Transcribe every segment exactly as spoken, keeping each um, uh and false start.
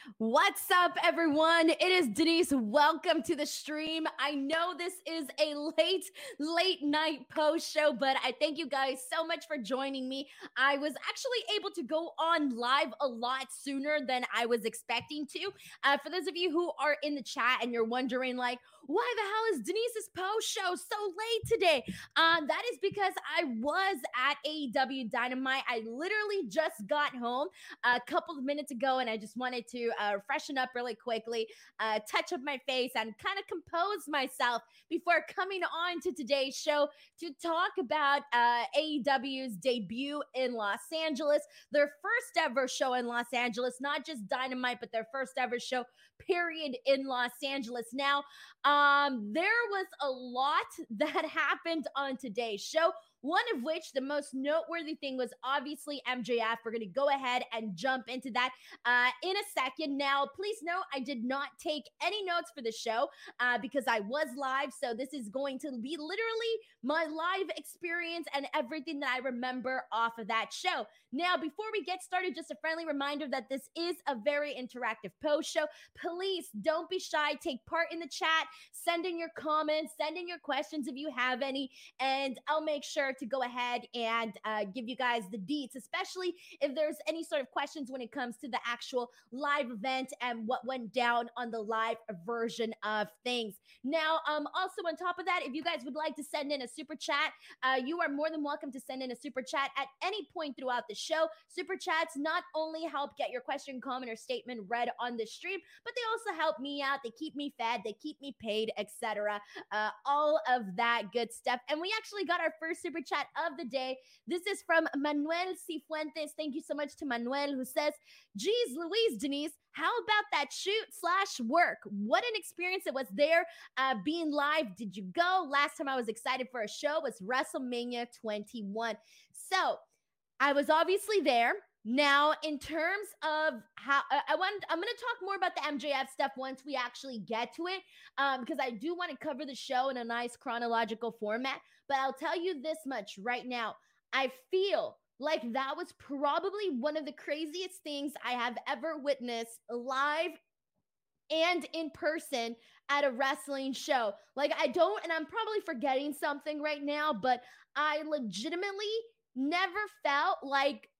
What's up, everyone? It is Denise. Welcome to the stream. I know this is a late, late night post show, but I thank you guys so much for joining me. I was actually able to go on live a lot sooner than I was expecting to. Uh, for those of you who are in the chat and you're wondering, like, why the hell is Denise's post show so late today? Uh, that is because I was at A E W Dynamite. I literally just got home a couple of minutes ago, and I just wanted to uh, freshen up really quickly, uh, touch up my face, and kind of compose myself before coming on to today's show to talk about uh, A E W's debut in Los Angeles, their first ever show in Los Angeles, not just Dynamite, but their first ever show, period, in Los Angeles. Now, um, there was a lot that happened on today's show. One of which, the most noteworthy thing, was obviously M J F. We're going to go ahead and jump into that uh, in a second. Now, please note, I did not take any notes for the show uh, because I was live. So this is going to be literally my live experience and everything that I remember off of that show. Now, before we get started, just a friendly reminder that this is a very interactive post show. Please don't be shy. Take part in the chat. Send in your comments. Send in your questions if you have any. And I'll make sure to go ahead and uh, give you guys the deets, especially if there's any sort of questions when it comes to the actual live event and what went down on the live version of things. Now, um, also on top of that, if you guys would like to send in a super chat, uh, you are more than welcome to send in a super chat at any point throughout the show. Super chats not only help get your question, comment, or statement read on the stream, but they also help me out. They keep me fed, they keep me paid, et cetera. Uh, all of that good stuff. And we actually got our first super chat of the day. This is from Manuel Cifuentes. Thank you so much to Manuel, who says, geez, Louise, Denise, how about that shoot slash work? What an experience it was there uh, being live. Did you go? Last time I was excited for a show was WrestleMania twenty-one. So I was obviously there. Now, in terms of how uh, I want, I'm going to talk more about the M J F stuff once we actually get to it, um, because I do want to cover the show in a nice chronological format. But I'll tell you this much right now. I feel like that was probably one of the craziest things I have ever witnessed live and in person at a wrestling show. Like, I don't, and I'm probably forgetting something right now, but I legitimately never felt like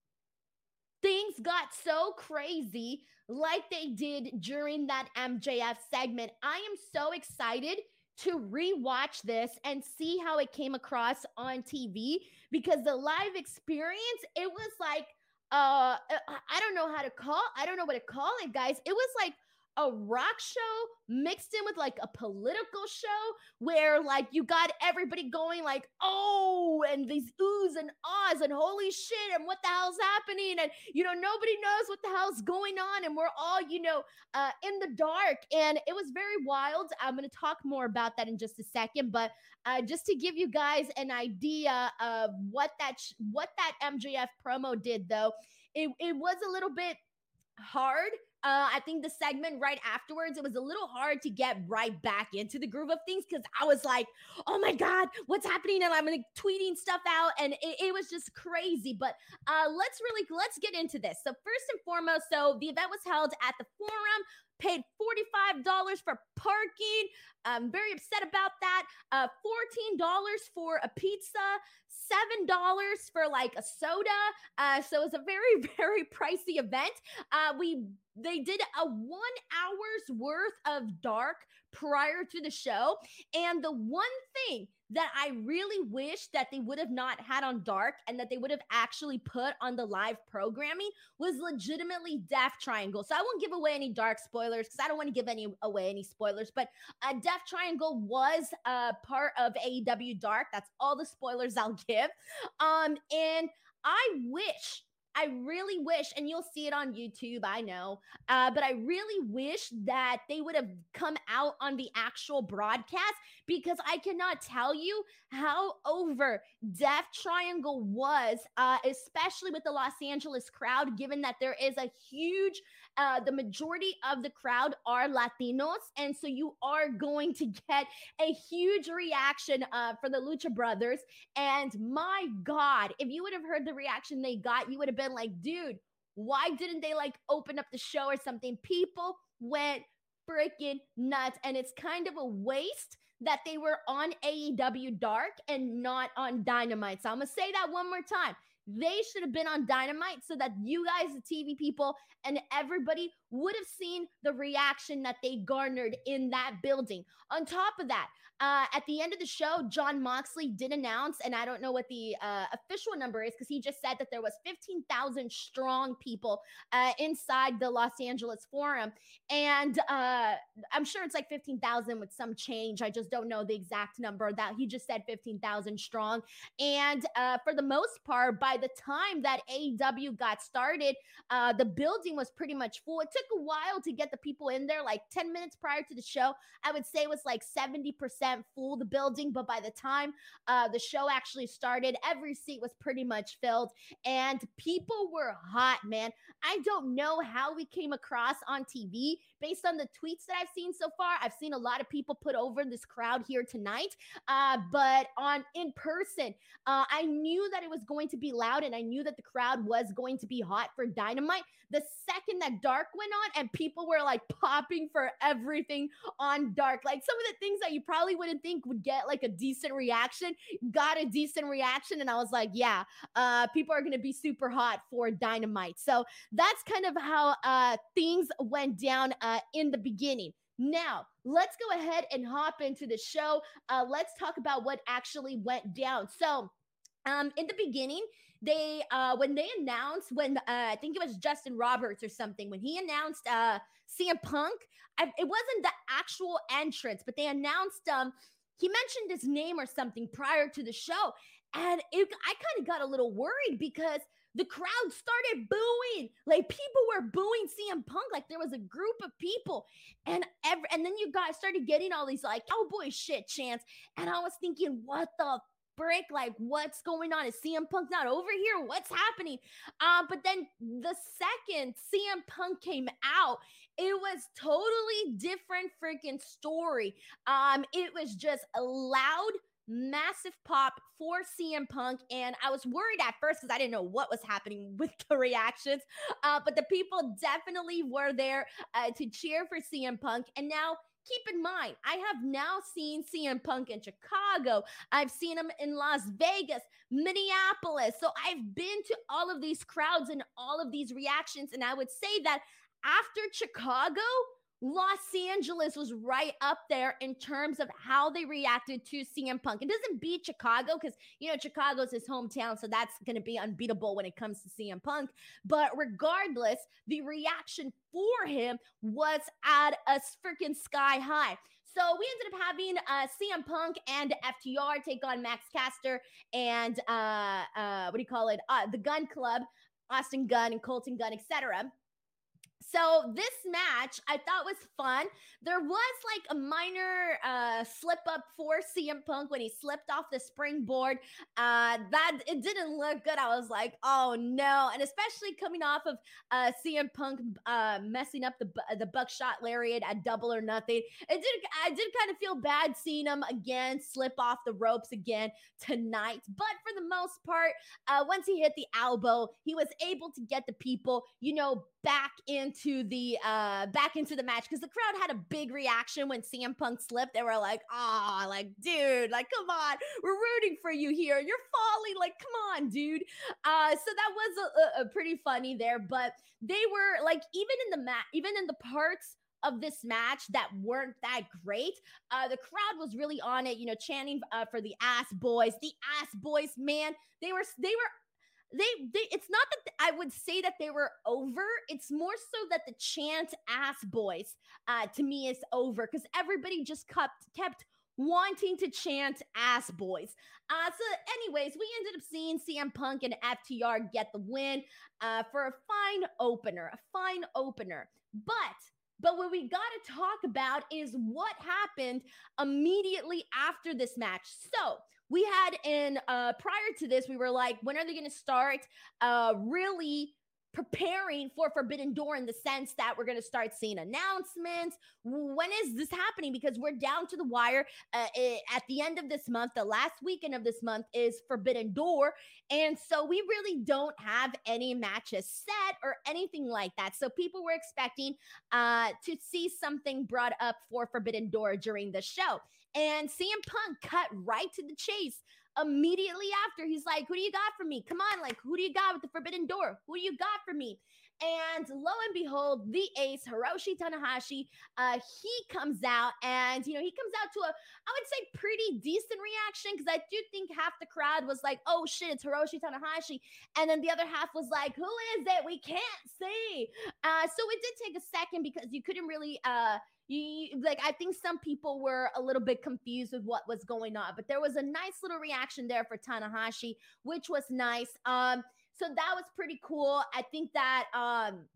things got so crazy like they did during that M J F segment. I am so excited to rewatch this and see how it came across on T V, because the live experience, it was like, uh, I don't know how to call, I don't know what to call it, guys. It was like a rock show mixed in with like a political show where like you got everybody going like, oh, and these oohs and ahs and holy shit and what the hell's happening, and you know, nobody knows what the hell's going on, and we're all, you know, uh, in the dark, and it was very wild. I'm going to talk more about that in just a second, but uh, just to give you guys an idea of what that sh- what that M J F promo did, though, it, it was a little bit hard. Uh, I think the segment right afterwards, it was a little hard to get right back into the groove of things because I was like, oh my God, what's happening? And I'm like tweeting stuff out, and it, it was just crazy. But uh, let's really, let's get into this. So first and foremost, so the event was held at the Forum, paid forty-five dollars for parking. I'm very upset about that. Uh, fourteen dollars for a pizza, seven dollars for like a soda. Uh, so it's a very, very pricey event. Uh, we They did a one hour's worth of dark prior to the show. And the one thing that I really wish that they would have not had on dark and that they would have actually put on the live programming was legitimately Death Triangle. So I won't give away any dark spoilers because I don't want to give any away any spoilers, but uh, Death Triangle was a uh, part of A E W Dark. That's all the spoilers I'll give. Um, and I wish I really wish, and you'll see it on YouTube, I know, uh, but I really wish that they would have come out on the actual broadcast, because I cannot tell you how over Death Triangle was, uh, especially with the Los Angeles crowd, given that there is a huge, uh, the majority of the crowd are Latinos, and so you are going to get a huge reaction uh, for the Lucha Brothers. And my God, if you would have heard the reaction they got, you would have been like, dude, Why didn't they like open up the show or something? People went freaking nuts. And it's kind of a waste that they were on A E W Dark and not on Dynamite. So I'm going to say that one more time. They should have been on Dynamite so that you guys, the T V people, and everybody would have seen the reaction that they garnered in that building. On top of that, uh, at the end of the show, Jon Moxley did announce, and I don't know what the uh, official number is because he just said that there was fifteen thousand strong people uh, inside the Los Angeles Forum. And uh, I'm sure it's like fifteen thousand with some change. I just don't know the exact number. That he just said fifteen thousand strong. And uh, for the most part, by the time that A E W got started, uh, the building was pretty much full. It took a while to get the people in there, like ten minutes prior to the show. I would say it was like seventy percent full, the building. But by the time uh, the show actually started, every seat was pretty much filled. And people were hot, man. I don't know how we came across on T V based on the tweets that I've seen so far. I've seen a lot of people put over this crowd here tonight. Uh, but on in person, uh, I knew that it was going to be loud and I knew that the crowd was going to be hot for Dynamite. The second that Dark went on and people were like popping for everything on Dark, like some of the things that you probably wouldn't think would get like a decent reaction, got a decent reaction. And I was like, yeah, uh, people are going to be super hot for Dynamite. So that's kind of how uh, things went down uh, in the beginning. Now, let's go ahead and hop into the show. Uh, let's talk about what actually went down. So, um, in the beginning, they uh, when they announced when uh, I think it was Justin Roberts or something when he announced uh, C M Punk, I, it wasn't the actual entrance, but they announced um, he mentioned his name or something prior to the show, and it, I kind of got a little worried because the crowd started booing. Like people were booing C M Punk. Like there was a group of people. And every, and then you guys started getting all these like cowboy shit chants. And I was thinking, what the frick? Like what's going on? Is C M Punk not over here? What's happening? Uh, but then the second C M Punk came out, it was totally different freaking story. Um, it was just a loud, massive pop for C M Punk, and I was worried at first because I didn't know what was happening with the reactions, uh, but the people definitely were there uh, to cheer for C M Punk. And now keep in mind, I have now seen C M Punk in Chicago. I've seen him in Las Vegas, Minneapolis. So I've been to all of these crowds and all of these reactions, and I would say that after Chicago, Los Angeles was right up there in terms of how they reacted to C M Punk. It doesn't beat Chicago because, you know, Chicago's his hometown, so that's going to be unbeatable when it comes to C M Punk. But regardless, the reaction for him was at a freaking sky high. So we ended up having uh, C M Punk and F T R take on Max Caster and, uh, uh, what do you call it, uh, the Gun Club, Austin Gunn and Colton Gunn, et cetera. So this match I thought was fun. There was like a minor uh, slip up for C M Punk when he slipped off the springboard. Uh, that it didn't look good. I was like, oh no! And especially coming off of uh, C M Punk uh, messing up the the buckshot lariat at Double or Nothing. It did. I did kind of feel bad seeing him again slip off the ropes again tonight. But for the most part, uh, once he hit the elbow, he was able to get the people, you know, back into the uh back into the match because the crowd had a big reaction when C M Punk slipped. They were like, oh, like, dude, like, come on, we're rooting for you here. You're falling, like, come on, dude. Uh, so that was a, a pretty funny there, but they were like, even in the mat, even in the parts of this match that weren't that great, uh, the crowd was really on it, you know, chanting uh, for the ass boys, the ass boys, man. They were, they were. They, they, it's not that I would say that they were over. It's more so that the chant ass boys, uh, to me is over because everybody just kept, kept wanting to chant ass boys. Uh, so anyways, we ended up seeing C M Punk and F T R get the win, uh, for a fine opener, a fine opener. But But what we got to talk about is what happened immediately after this match. So we had in uh, prior to this, we were like, when are they going to start uh, really preparing for Forbidden Door in the sense that we're going to start seeing announcements. When is this happening? Because we're down to the wire. Uh, it, at the end of this month, the last weekend of this month is Forbidden Door. And so we really don't have any matches set or anything like that. So people were expecting uh, to see something brought up for Forbidden Door during the show. And C M Punk cut right to the chase. Immediately after, he's like, who do you got for me? Come on, like, who do you got with the Forbidden Door? Who do you got for me? And lo and behold, the ace, Hiroshi Tanahashi, uh, he comes out and, you know, he comes out to a, I would say, pretty decent reaction, because I do think half the crowd was like, oh shit, it's Hiroshi Tanahashi. And then the other half was like, who is it? We can't see. Uh, so it did take a second because you couldn't really, uh, You, like, I think some people were a little bit confused with what was going on, but there was a nice little reaction there for Tanahashi, which was nice. Um, so that was pretty cool. I think that um,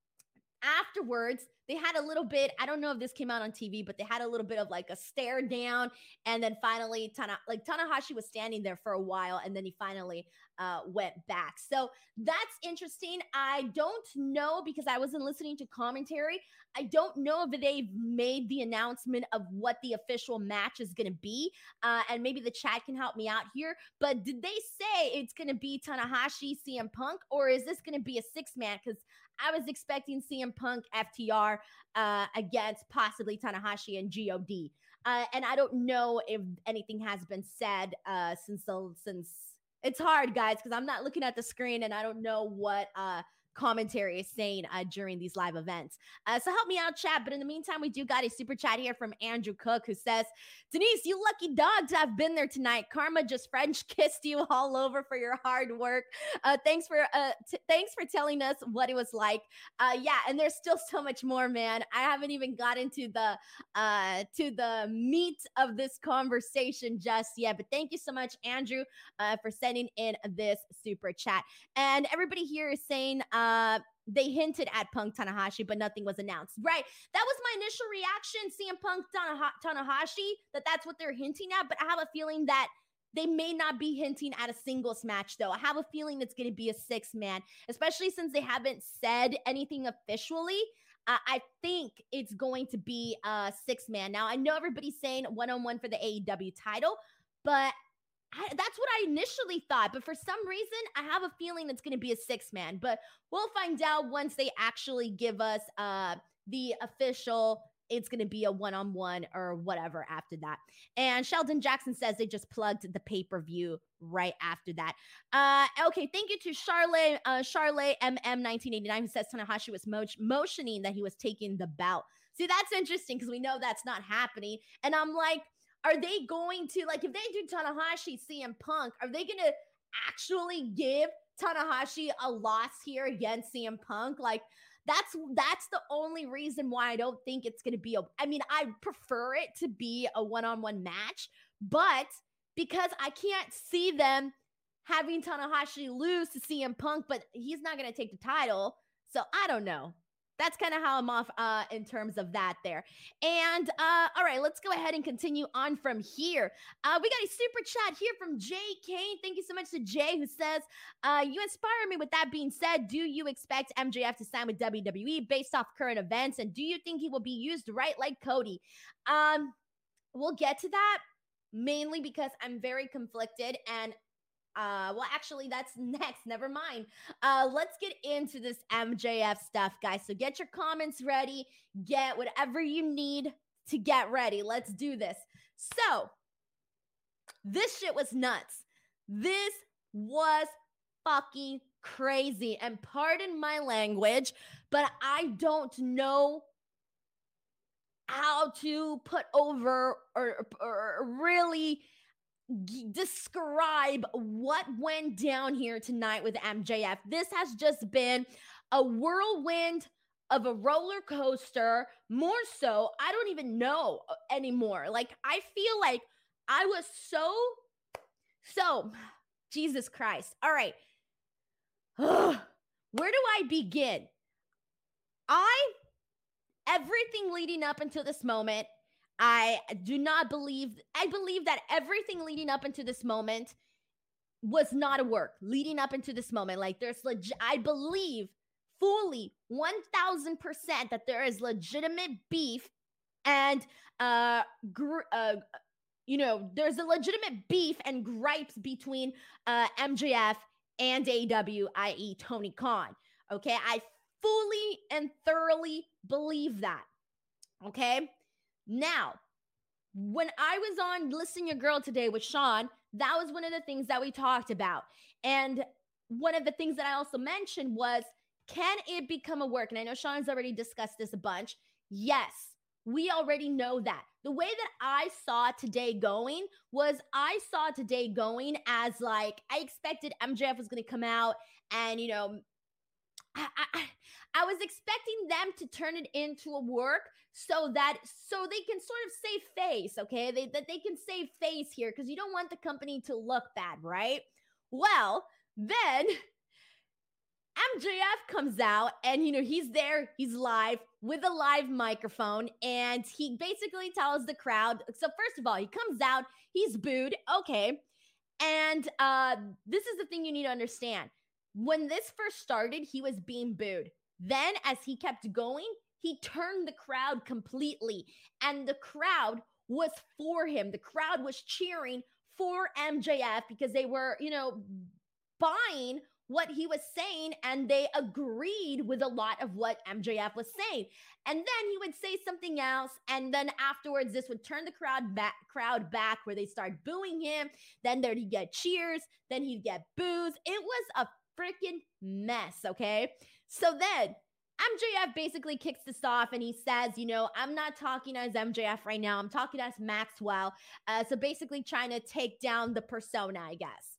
afterwards, they had a little bit, I don't know if this came out on T V, but they had a little bit of like a stare down. And then finally, Tana, like Tanahashi was standing there for a while, and then he finally uh, went back. So that's interesting. I don't know, because I wasn't listening to commentary. I don't know if they've made the announcement of what the official match is going to be. Uh, and maybe the chat can help me out here. But did they say it's going to be Tanahashi, C M Punk, or is this going to be a six-man? Because I was expecting C M Punk, F T R, uh, against possibly Tanahashi and G O D. Uh, and I don't know if anything has been said uh, since, the, since it's hard, guys, because I'm not looking at the screen and I don't know what uh, commentary is saying uh, during these live events. Uh, so help me out, chat. But in the meantime, we do got a super chat here from Andrew Cook, who says, Denise, you lucky dog to have been there tonight. Karma just French kissed you all over for your hard work. Uh, thanks for uh, t- thanks for telling us what it was like. Uh, yeah, and there's still so much more, man. I haven't even gotten to the uh, to the meat of this conversation just yet. But thank you so much, Andrew, uh, for sending in this super chat. And everybody here is saying, uh, Uh, they hinted at Punk Tanahashi, but nothing was announced. Right. That was my initial reaction, C M Punk Tanaha- Tanahashi, that that's what they're hinting at. But I have a feeling that they may not be hinting at a singles match, though. I have a feeling it's going to be a six-man, especially since they haven't said anything officially. Uh, I think it's going to be a six-man. Now, I know everybody's saying one-on-one for the A E W title, but I, that's what I initially thought, but for some reason, I have a feeling it's going to be a six-man, but we'll find out once they actually give us uh, the official, it's going to be a one-on-one or whatever after that. And Sheldon Jackson says they just plugged the pay-per-view right after that. Uh, okay, thank you to Charlotte, uh, Charlotte M M nineteen eighty-nine, who says Tanahashi was mo- motioning that he was taking the belt. See, that's interesting because we know that's not happening. And I'm like, are they going to, like, if they do Tanahashi, C M Punk, are they going to actually give Tanahashi a loss here against C M Punk? Like, that's that's the only reason why I don't think it's going to be a, I mean, I prefer it to be a one-on-one match, but because I can't see them having Tanahashi lose to C M Punk, but he's not going to take the title. So I don't know. That's kind of how I'm off uh, in terms of that there. And uh, all right, let's go ahead and continue on from here. Uh, we got a super chat here from Jay Kane. Thank you so much to Jay, who says, uh, you inspire me. With that being said, do you expect M J F to sign with W W E based off current events? And do you think he will be used right like Cody? Um, we'll get to that, mainly because I'm very conflicted, and Uh, well, actually, that's next. Never mind. Uh, let's get into this M J F stuff, guys. So get your comments ready. Get whatever you need to get ready. Let's do this. So this shit was nuts. This was fucking crazy. And pardon my language, but I don't know how to put over or, or, or really describe what went down here tonight with M J F. This has just been a whirlwind of a roller coaster. More so, I don't even know anymore. Like, I feel like I was so, so, Jesus Christ. All right. Where do I begin? I, everything leading up until this moment, I do not believe, I believe that everything leading up into this moment was not a work leading up into this moment. Like, there's legit, I believe fully one thousand percent that there is legitimate beef and uh, gr- uh you know, there's a legitimate beef and gripes between uh, M J F and A E W, that is. Tony Khan. Okay, I fully and thoroughly believe that. Okay, now, when I was on Listen Your Girl today with Sean, that was one of the things that we talked about. And one of the things that I also mentioned was, can it become a work? And I know Sean's already discussed this a bunch. Yes, we already know that. The way that I saw today going was I saw today going as like, I expected M J F was going to come out and, you know, I, I, I was expecting them to turn it into a work so that so they can sort of save face, okay? They that they can save face here because you don't want the company to look bad, right? Well, then M J F comes out and, you know, he's there, he's live with a live microphone, and he basically tells the crowd. So first of all, he comes out, he's booed, okay. And uh, this is the thing you need to understand. When this first started, he was being booed. Then as he kept going, he turned the crowd completely, and the crowd was for him. The crowd was cheering for M J F because they were, you know, buying what he was saying, and they agreed with a lot of what M J F was saying. And then he would say something else, and then afterwards this would turn the crowd back crowd back where they start booing him. Then there'd get cheers, then he'd get boos. It was a freaking mess, okay? So then M J F basically kicks this off and he says, you know, I'm not talking as M J F right now, I'm talking as Maxwell. Uh, so basically trying to take down the persona, I guess.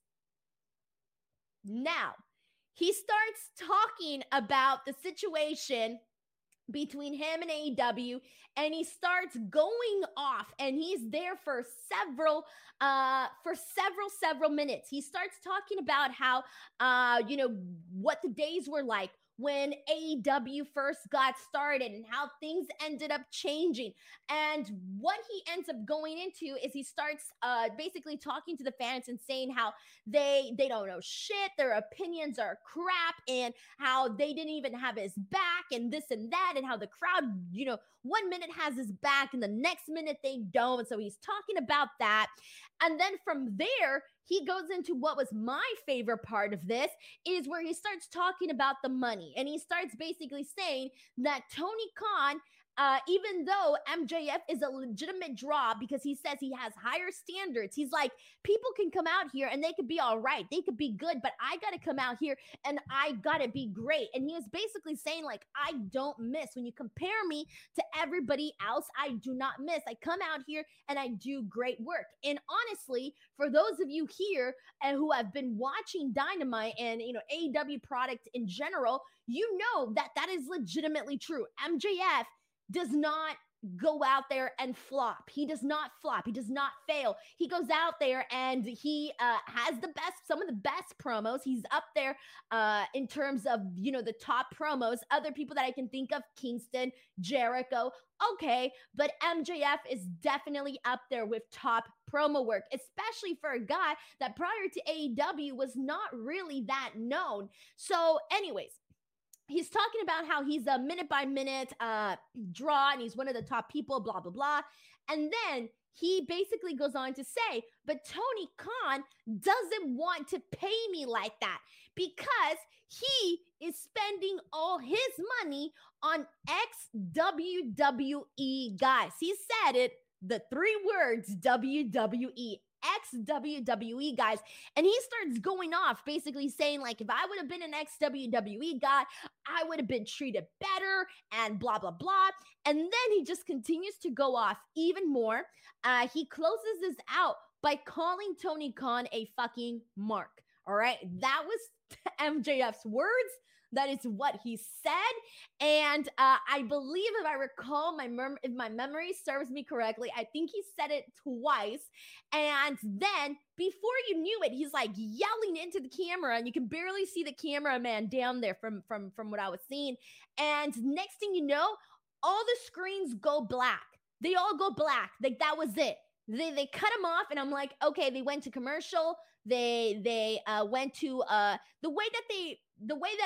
Now, he starts talking about the situation between him and A E W, and he starts going off, and he's there for several uh for several several minutes. He starts talking about how uh you know what the days were like when A E W first got started and how things ended up changing. And what he ends up going into is he starts uh, basically talking to the fans and saying how they they don't know shit, their opinions are crap, and how they didn't even have his back and this and that, and how the crowd, you know, one minute has his back and the next minute they don't. So he's talking about that. And then from there, he goes into what was my favorite part of this, is where he starts talking about the money. And he starts basically saying that Tony Khan, uh, even though M J F is a legitimate draw because he says he has higher standards, he's like, people can come out here and they could be all right, they could be good, but I got to come out here and I got to be great. And he was basically saying, like, I don't miss. When you compare me to everybody else, I do not miss. I come out here and I do great work. And honestly, for those of you here and who have been watching Dynamite and, you know, A E W product in general, you know that that is legitimately true. M J F does not go out there and flop. He does not flop. He does not fail. He goes out there and he uh, has the best, some of the best promos. He's up there uh, in terms of, you know, the top promos. Other people that I can think of, Kingston, Jericho, okay, but M J F is definitely up there with top promo work, especially for a guy that prior to A E W was not really that known. So anyways, he's talking about how he's a minute by minute uh, draw and he's one of the top people, blah, blah, blah. And then he basically goes on to say, but Tony Khan doesn't want to pay me like that because he is spending all his money on ex W W E guys. He said it, the three words W W E. Ex-W W E guys, and he starts going off basically saying, like, if I would have been an ex-W W E guy, I would have been treated better and blah blah blah. And then he just continues to go off even more. Uh, he closes this out by calling Tony Khan a fucking mark. All right, that was M J F's words. That is what he said. And uh, I believe, if I recall, my mem- if my memory serves me correctly, I think he said it twice. And then before you knew it, he's like yelling into the camera, and you can barely see the cameraman down there from, from, from what I was seeing. And next thing you know, all the screens go black. They all go black. Like, that was it. They they cut him off, and I'm like, okay, they went to commercial. They they uh, went to uh, the way that they the way that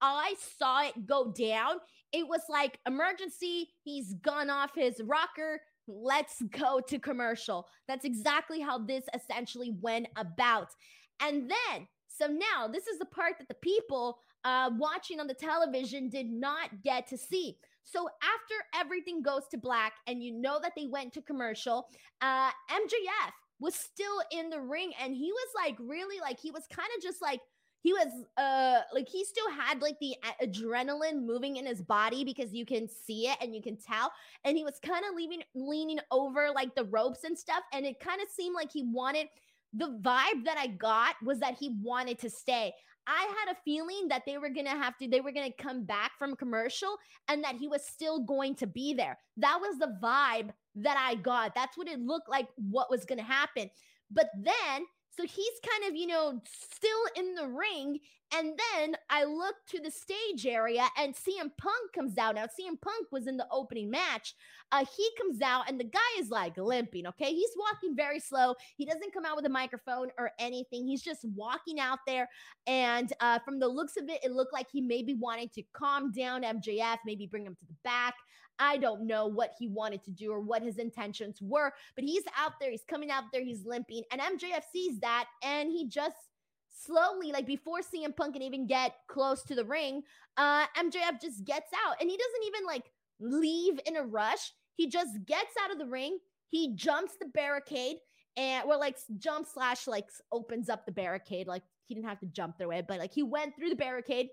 I saw it go down, it was like emergency. He's gone off his rocker. Let's go to commercial. That's exactly how this essentially went about. And then, so now this is the part that the people uh, watching on the television did not get to see. So after everything goes to black and you know that they went to commercial, uh, M J F was still in the ring and he was like really like he was kind of just like he was uh like he still had like the a- adrenaline moving in his body because you can see it and you can tell, and he was kind of leaving leaning over like the ropes and stuff, and it kind of seemed like he wanted, the vibe that I got was that he wanted to stay. I had a feeling that they were going to have to, they were going to come back from commercial and that he was still going to be there. That was the vibe that I got. That's what it looked like, what was going to happen. But then, so he's kind of, you know, still in the ring. And then I look to the stage area and C M Punk comes out. Now, C M Punk was in the opening match. Uh, he comes out and the guy is like limping, okay? He's walking very slow. He doesn't come out with a microphone or anything. He's just walking out there. And uh, from the looks of it, it looked like he maybe wanted to calm down M J F, maybe bring him to the back. I don't know what he wanted to do or what his intentions were, but he's out there. He's coming out there. He's limping. And M J F sees that and he just slowly, like before C M Punk can even get close to the ring, uh, M J F just gets out and he doesn't even like leave in a rush. He just gets out of the ring. He jumps the barricade and or like jump slash like opens up the barricade. Like he didn't have to jump their way, but like he went through the barricade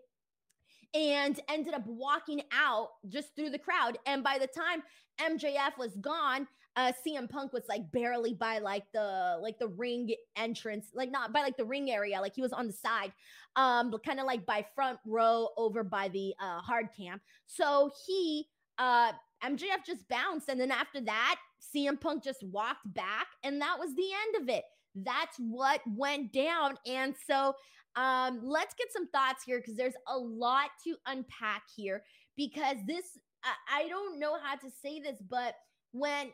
and ended up walking out just through the crowd. And by the time M J F was gone, uh, C M Punk was like barely by like the like the ring entrance, like not by like the ring area, like he was on the side, um, but kind of like by front row over by the uh, hard cam. So he uh M J F just bounced, and then after that, C M Punk just walked back, and that was the end of it. That's what went down. And so um, let's get some thoughts here because there's a lot to unpack here. Because this, I, I don't know how to say this, but when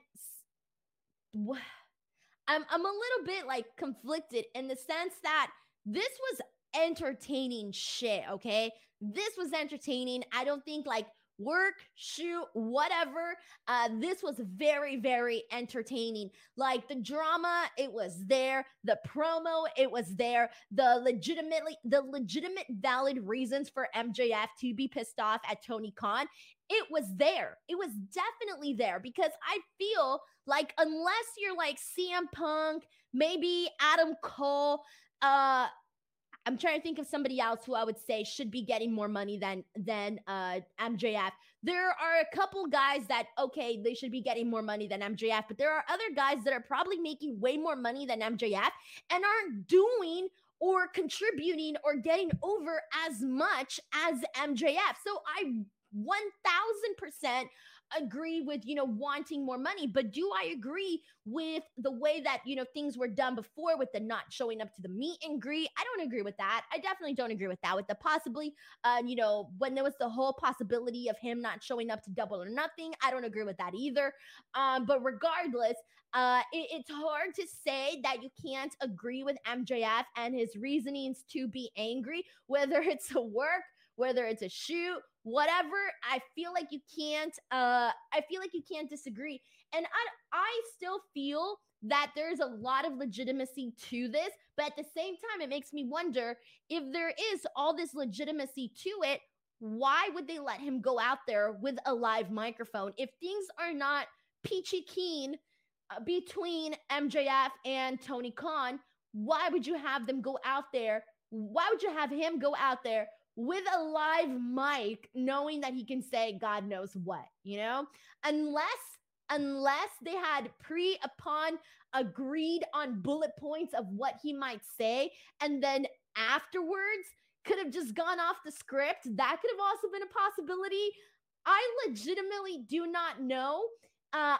I'm, I'm a little bit like conflicted in the sense that this was entertaining shit, okay? This was entertaining. I don't think like work, shoot, whatever. Uh, this was very, very entertaining. Like the drama, it was there. The promo, it was there. The legitimately, the legitimate valid reasons for M J F to be pissed off at Tony Khan, it was there. It was definitely there because I feel like unless you're like C M Punk, maybe Adam Cole, uh, I'm trying to think of somebody else who I would say should be getting more money than than uh, M J F. There are a couple guys that, okay, they should be getting more money than M J F, but there are other guys that are probably making way more money than M J F and aren't doing or contributing or getting over as much as M J F. So I one thousand percent agree with, you know, wanting more money, but do I agree with the way that, you know, things were done before with the not showing up to the meet and greet? I don't agree with that. I definitely don't agree with that. With the possibly, uh, you know, when there was the whole possibility of him not showing up to Double or Nothing, I don't agree with that either. Um, but regardless, uh, it, it's hard to say that you can't agree with M J F and his reasonings to be angry, whether it's a work, whether it's a shoot, whatever. I feel like you can't uh I feel like you can't disagree. And I I still feel that there's a lot of legitimacy to this, but at the same time it makes me wonder if there is all this legitimacy to it, why would they let him go out there with a live microphone if things are not peachy keen uh, between M J F and Tony Khan? Why would you have them go out there? Why would you have him go out there with a live mic, knowing that he can say God knows what, you know? Unless, unless they had pre upon agreed on bullet points of what he might say, and then afterwards could have just gone off the script. That could have also been a possibility. I legitimately do not know. Uh,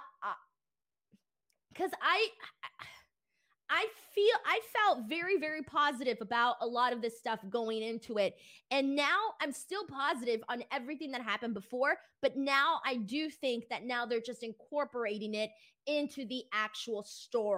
because uh, I, I feel I felt very, very positive about a lot of this stuff going into it. And now I'm still positive on everything that happened before, but now I do think that now they're just incorporating it into the actual story.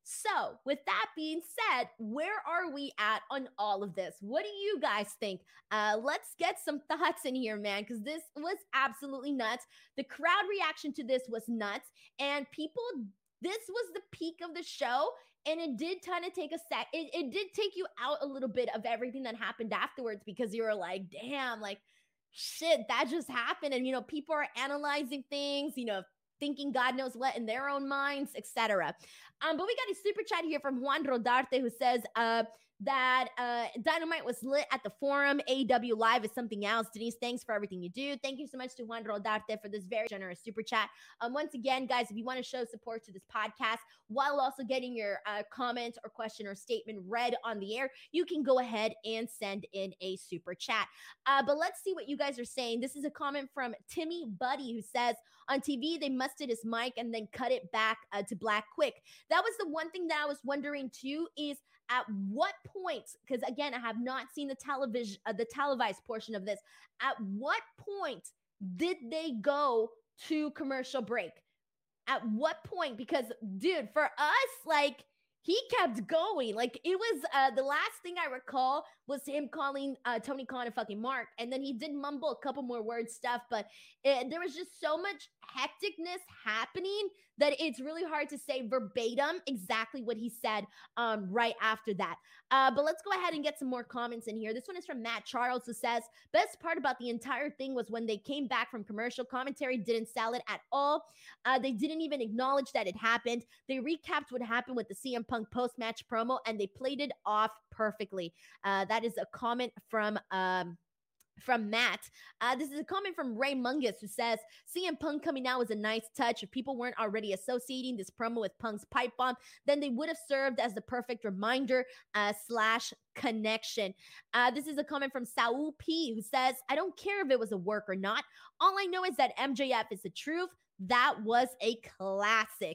So, with that being said, where are we at on all of this? What do you guys think? Uh, let's get some thoughts in here, man, because this was absolutely nuts. The crowd reaction to this was nuts, and people, this was the peak of the show. And it did kind of take a sec. It, it did take you out a little bit of everything that happened afterwards because you were like, damn, like, shit, that just happened. And, you know, people are analyzing things, you know, thinking God knows what in their own minds, et cetera. Um, but we got a super chat here from Juan Rodarte who says, uh, that uh, Dynamite was lit at the forum. A E W Live is something else. Denise, thanks for everything you do. Thank you so much to Juan Rodarte for this very generous super chat. Um, once again, guys, if you want to show support to this podcast while also getting your uh, comment or question or statement read on the air, you can go ahead and send in a super chat. Uh, but let's see what you guys are saying. This is a comment from Timmy Buddy who says, on T V, they musted his mic and then cut it back uh, to black quick. That was the one thing that I was wondering too, is at what point, because again, I have not seen the television, uh, the televised portion of this. At what point did they go to commercial break? At what point? Because, dude, for us, like, he kept going. Like, it was uh, the last thing I recall was him calling uh, Tony Khan a fucking mark. And then he did mumble a couple more word stuff, but it, there was just so much hecticness happening that it's really hard to say verbatim exactly what he said um, right after that. Uh, but let's go ahead and get some more comments in here. This one is from Matt Charles, who says, best part about the entire thing was when they came back from commercial, commentary didn't sell it at all. Uh, they didn't even acknowledge that it happened. They recapped what happened with the C M Punk post-match promo, and they played it off perfectly. Uh, that is a comment from... Um, From Matt. Uh, this is a comment from Ray Mungus who says, C M Punk coming out was a nice touch. If people weren't already associating this promo with Punk's pipe bomb, then they would have served as the perfect reminder uh, slash connection. Uh, this is a comment from Saul P who says, I don't care if it was a work or not. All I know is that M J F is the truth. That was a classic.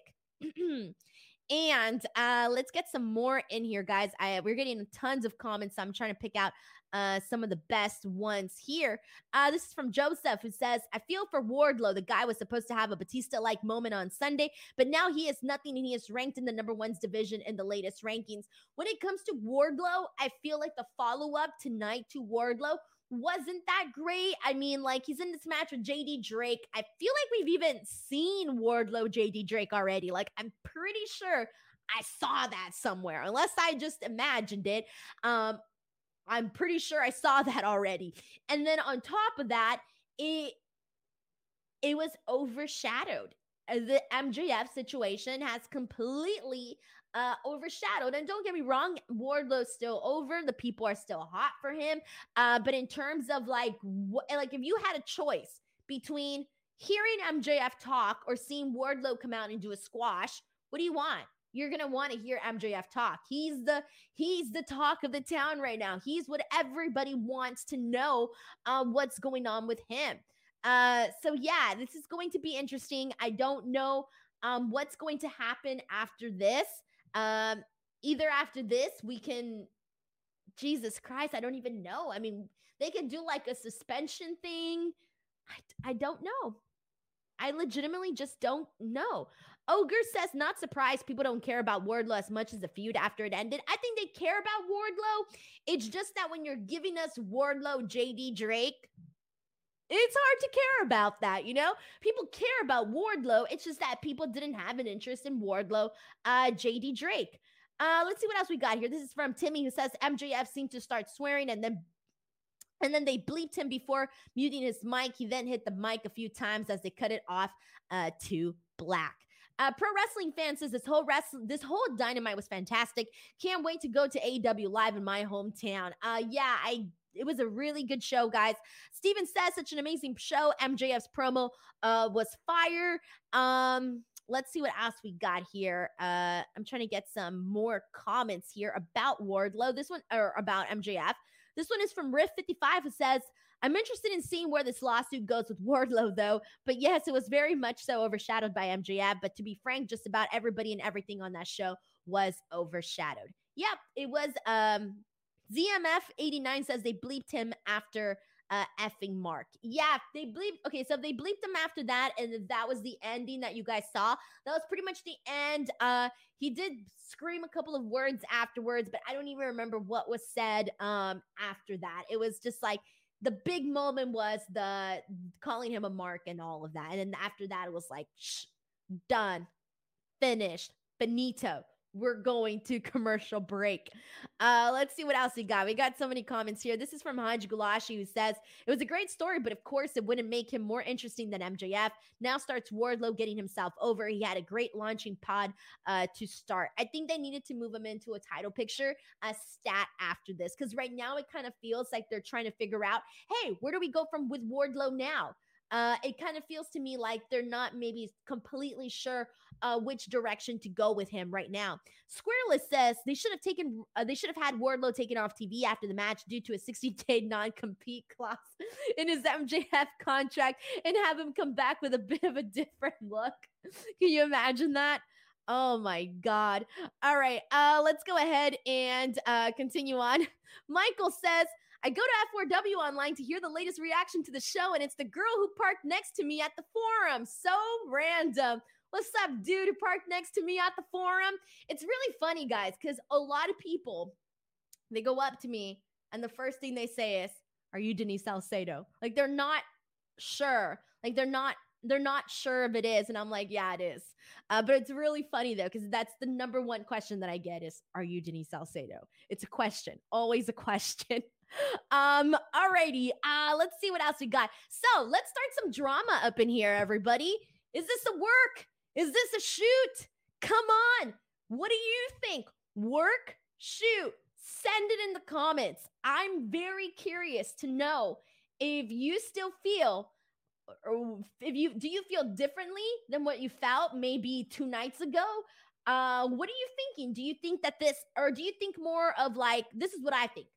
And uh, let's get some more in here, guys. I, we're getting tons of comments, so I'm trying to pick out uh, some of the best ones here. Uh, this is from Joseph, who says, I feel for Wardlow. The guy was supposed to have a Batista-like moment on Sunday, but now he is nothing, and he is ranked in the number one's division in the latest rankings. When it comes to Wardlow, I feel like the follow-up tonight to Wardlow wasn't that great. I mean, like, he's in this match with J D Drake. I feel like we've even seen Wardlow J D Drake already. Like, I'm pretty sure I saw that somewhere, unless I just imagined it. Um, I'm pretty sure I saw that already. And then on top of that, it it was overshadowed. The M J F situation has completely uh, overshadowed. And don't get me wrong, Wardlow's still over. The people are still hot for him. Uh, but in terms of like, wh- like if you had a choice between hearing M J F talk or seeing Wardlow come out and do a squash, what do you want? You're going to want to hear M J F talk. He's the he's the talk of the town right now. He's what everybody wants to know uh, what's going on with him. Uh, so yeah, this is going to be interesting. I don't know um, what's going to happen after this. Um, either after this, we can, Jesus Christ, I don't even know. I mean, they can do like a suspension thing. I, I don't know. I legitimately just don't know. Ogre says, not surprised people don't care about Wardlow as much as the feud after it ended. I think they care about Wardlow. It's just that when you're giving us Wardlow J D Drake, it's hard to care about that, you know? People care about Wardlow. It's just that people didn't have an interest in Wardlow, uh, J D Drake. Uh, let's see what else we got here. This is from Timmy, who says M J F seemed to start swearing and then and then they bleeped him before muting his mic. He then hit the mic a few times as they cut it off uh, to black. Uh, Pro Wrestling Fan says this whole wrestling, this whole Dynamite was fantastic. Can't wait to go to A E W Live in my hometown. Uh, yeah, I. It was a really good show, guys. Steven says such an amazing show. M J F's promo uh, was fire. Um, let's see what else we got here. Uh, I'm trying to get some more comments here about Wardlow. This one, or about M J F. This one is from Riff fifty-five, who says, I'm interested in seeing where this lawsuit goes with Wardlow, though. But yes, it was very much so overshadowed by M J F. But to be frank, just about everybody and everything on that show was overshadowed. Yep, it was. Um, Z M F eighty-nine says they bleeped him after uh, effing Mark. Yeah, they bleeped. Okay, so they bleeped him after that, and that was the ending that you guys saw. That was pretty much the end. Uh, he did scream a couple of words afterwards, but I don't even remember what was said um after that. It was just like the big moment was the calling him a Mark and all of that, and then after that, it was like shh, done, finished, finito. We're going to commercial break. Uh, let's see what else we got. We got so many comments here. This is from Haj Gulashi, who says, it was a great story, but of course it wouldn't make him more interesting than M J F. Now starts Wardlow getting himself over. He had a great launching pod uh, to start. I think they needed to move him into a title picture, a stat after this, because right now it kind of feels like they're trying to figure out, hey, where do we go from with Wardlow now? Uh, it kind of feels to me like they're not maybe completely sure uh, which direction to go with him right now. Squirreless says they should have taken, uh, they should have had Wardlow taken off T V after the match due to a sixty-day non-compete clause in his M J F contract and have him come back with a bit of a different look. Can you imagine that? Oh my God. All right. Uh, let's go ahead and uh, continue on. Michael says, I go to F four W online to hear the latest reaction to the show, and it's the girl who parked next to me at the forum. So random. What's up, dude who parked next to me at the forum? It's really funny, guys, because a lot of people, they go up to me, and the first thing they say is, are you Denise Salcedo? Like, they're not sure. Like, they're not they're not sure if it is. And I'm like, yeah, it is. Uh, but it's really funny, though, because that's the number one question that I get is, are you Denise Salcedo? It's a question. Always a question. Um, alrighty. Uh, let's see what else we got. So let's start some drama up in here, everybody. Is this a work? Is this a shoot? Come on. What do you think? Work? Shoot? Send it in the comments. I'm very curious to know if you still feel, or if you, do you feel differently than what you felt maybe two nights ago? Uh, what are you thinking? Do you think that this, or do you think more of like, this is what I think.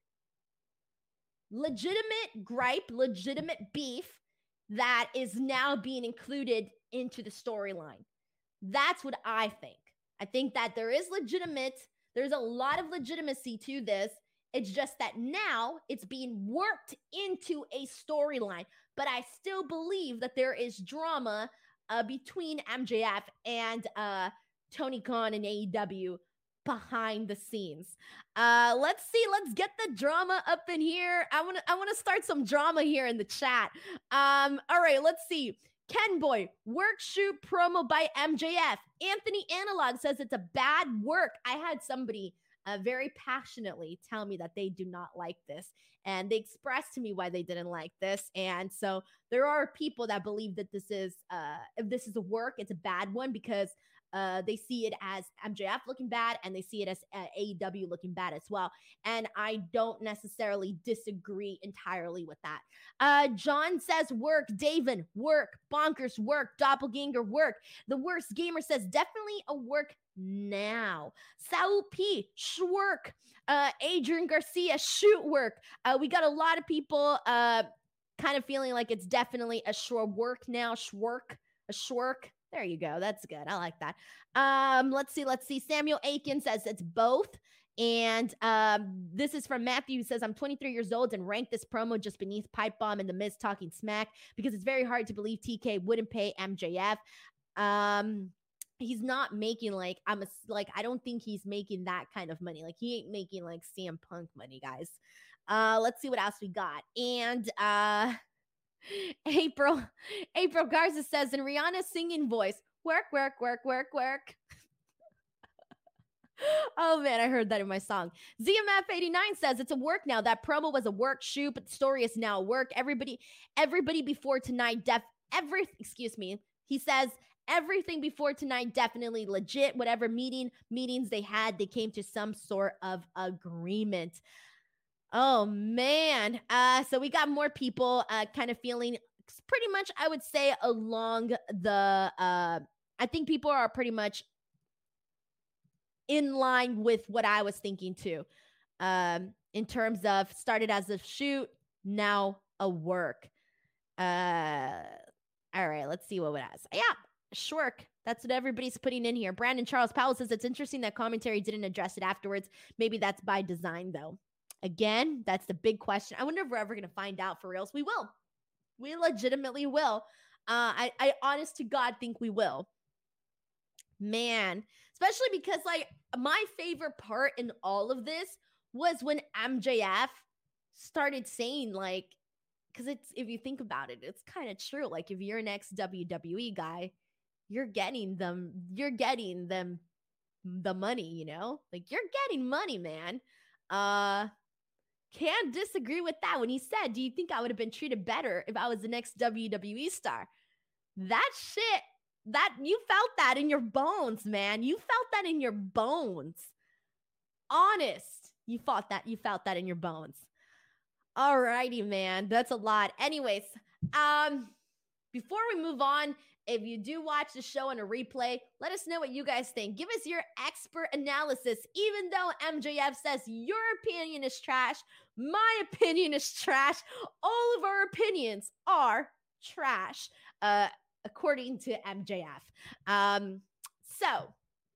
Legitimate gripe, legitimate beef that is now being included into the storyline. That's what I think. I think that there is legitimate, there's a lot of legitimacy to this. It's just that now it's being worked into a storyline. But I still believe that there is drama uh, between M J F and uh, Tony Khan and A E W behind the scenes. Uh, let's see. Let's get the drama up in here. I want to. I want to start some drama here in the chat. Um. All right. Let's see. Ken Boy, work shoot promo by M J F. Anthony Analog says it's a bad work. I had somebody uh, very passionately tell me that they do not like this, and they expressed to me why they didn't like this. And so there are people that believe that this is, uh, if this is a work, it's a bad one because Uh, they see it as M J F looking bad, and they see it as uh, A E W looking bad as well. And I don't necessarily disagree entirely with that. Uh, John says work, Davin, work, Bonkers, work, Doppelganger, work. The Worst Gamer says definitely a work now. Saul P, shwork. Uh, Adrian Garcia, shoot work. Uh, we got a lot of people uh, kind of feeling like it's definitely a shore work now, shwork, a shwork. There you go. That's good. I like that. Um, let's see. Let's see. Samuel Aiken says it's both. And um, this is from Matthew, who says, I'm twenty-three years old and ranked this promo just beneath Pipe Bomb and The Miz talking smack because it's very hard to believe T K wouldn't pay M J F. Um, he's not making like, I'm a, like, I don't think he's making that kind of money. Like, he ain't making like C M Punk money, guys. Uh, let's see what else we got. And, uh, April, April Garza says in Rihanna's singing voice, work, work, work, work, work. Oh man, I heard that in my song. Z M F eighty-nine says it's a work now. That promo was a work shoot, but the story is now a work. Everybody, everybody before tonight, def every excuse me. He says everything before tonight definitely legit. Whatever meeting meetings they had, they came to some sort of agreement. Oh, man. Uh, so we got more people uh, kind of feeling pretty much, I would say, along the, uh, I think people are pretty much in line with what I was thinking too. Um, in terms of started as a shoot, now a work. Uh, all right, let's see what it has. Yeah, shwork. That's what everybody's putting in here. Brandon Charles Powell says it's interesting that commentary didn't address it afterwards. Maybe that's by design, though. Again, that's the big question. I wonder if we're ever going to find out for reals. We will. We legitimately will. Uh, I, I honest to God think we will. Man, especially because like my favorite part in all of this was when M J F started saying like, because it's if you think about it, it's kind of true. Like if you're an ex W W E guy, you're getting them, you're getting them the money, you know? Like you're getting money, man. Uh can't disagree with that when he said, do you think I would have been treated better if I was the next W W E star? That shit, that you felt that in your bones, man. You felt that in your bones. Honest. You felt that, you felt that in your bones. Alrighty, man. That's a lot. Anyways, um, before we move on, if you do watch the show on a replay, let us know what you guys think. Give us your expert analysis. Even though M J F says your opinion is trash, my opinion is trash. All of our opinions are trash, uh, according to M J F. Um, so,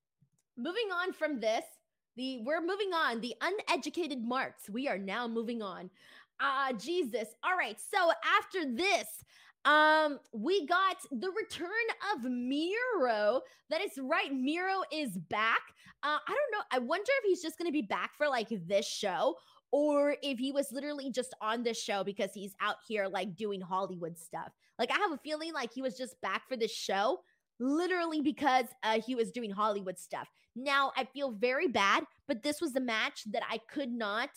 moving on from this, the we're moving on. The uneducated marks. We are now moving on. Ah, uh, Jesus. All right. So after this, um, we got the return of Miro. That is right. Miro is back. Uh, I don't know. I wonder if he's just going to be back for like this show or if he was literally just on this show because he's out here like doing Hollywood stuff. Like I have a feeling like he was just back for this show literally because uh, he was doing Hollywood stuff. Now I feel very bad, but this was the match that I could not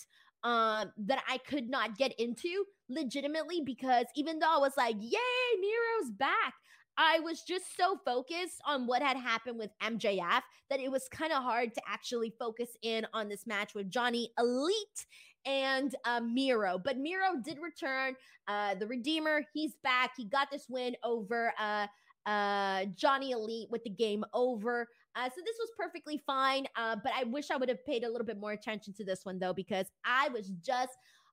um that I could not get into legitimately because even though I was like, yay, Miro's back, I was just so focused on what had happened with M J F that it was kind of hard to actually focus in on this match with Johnny Elite and uh, Miro. But Miro did return, uh, the Redeemer. He's back. He got this win over uh, uh, Johnny Elite with the game over. Uh, so this was perfectly fine, uh, but I wish I would have paid a little bit more attention to this one, though, because I was just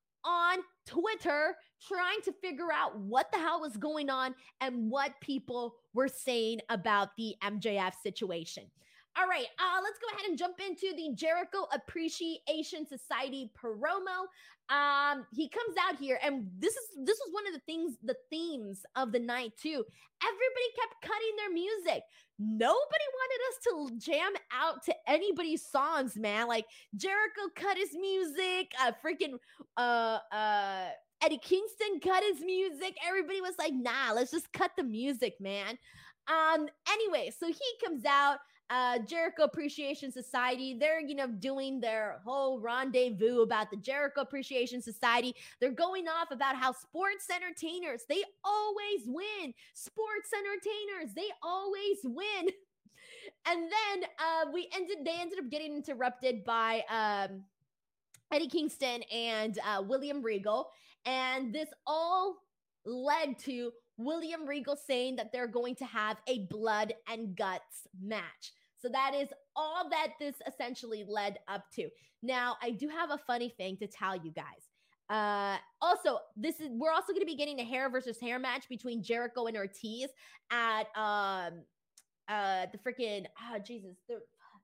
on Twitter trying to figure out what the hell was going on and what people were saying about the M J F situation. All right, uh, let's go ahead and jump into the Jericho Appreciation Society promo. Um, he comes out here, and this is this was one of the things, the themes of the night too. Everybody kept cutting their music. Nobody wanted us to jam out to anybody's songs, man. Like Jericho cut his music, uh, freaking uh uh Eddie Kingston cut his music. Everybody was like, nah, let's just cut the music, man. Um, anyway, so he comes out. Uh, Jericho Appreciation Society, they're, you know, doing their whole rendezvous about the Jericho Appreciation Society. They're going off about how sports entertainers, they always win. Sports entertainers, they always win. And then uh, we ended, they ended up getting interrupted by um, Eddie Kingston and uh, William Regal. And this all led to William Regal saying that they're going to have a blood and guts match. So that is all that this essentially led up to. Now, I do have a funny thing to tell you guys. Uh, also, this is we're also going to be getting a hair versus hair match between Jericho and Ortiz at um uh the freaking oh Jesus, the,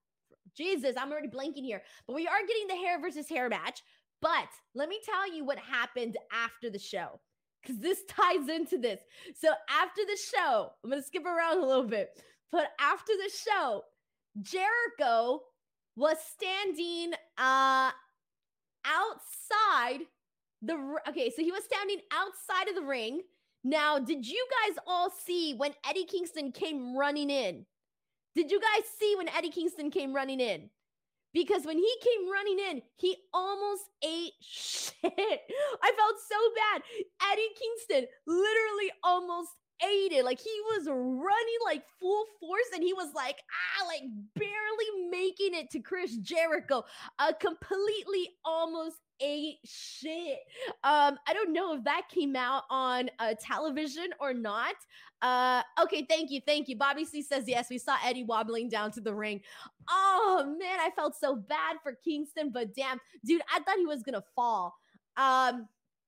Jesus, I'm already blanking here. But we are getting the hair versus hair match. But let me tell you what happened after the show, because this ties into this. So after the show, I'm going to skip around a little bit, but after the show, Jericho was standing uh, outside the, okay, so he was standing outside of the ring. Now, did you guys all see when Eddie Kingston came running in? Did you guys see when Eddie Kingston came running in? Because when he came running in, he almost ate shit. I felt so bad. Eddie Kingston literally almost ate it. Like he was running like full force and he was like, ah, like barely making it to Chris Jericho. Uh, completely almost ate shit. Um, I don't know if that came out on uh, television or not. Uh, okay, thank you, thank you. Bobby C says yes. We saw Eddie wobbling down to the ring. Oh man, I felt so bad for Kingston, but damn, dude, I thought he was gonna fall. Um,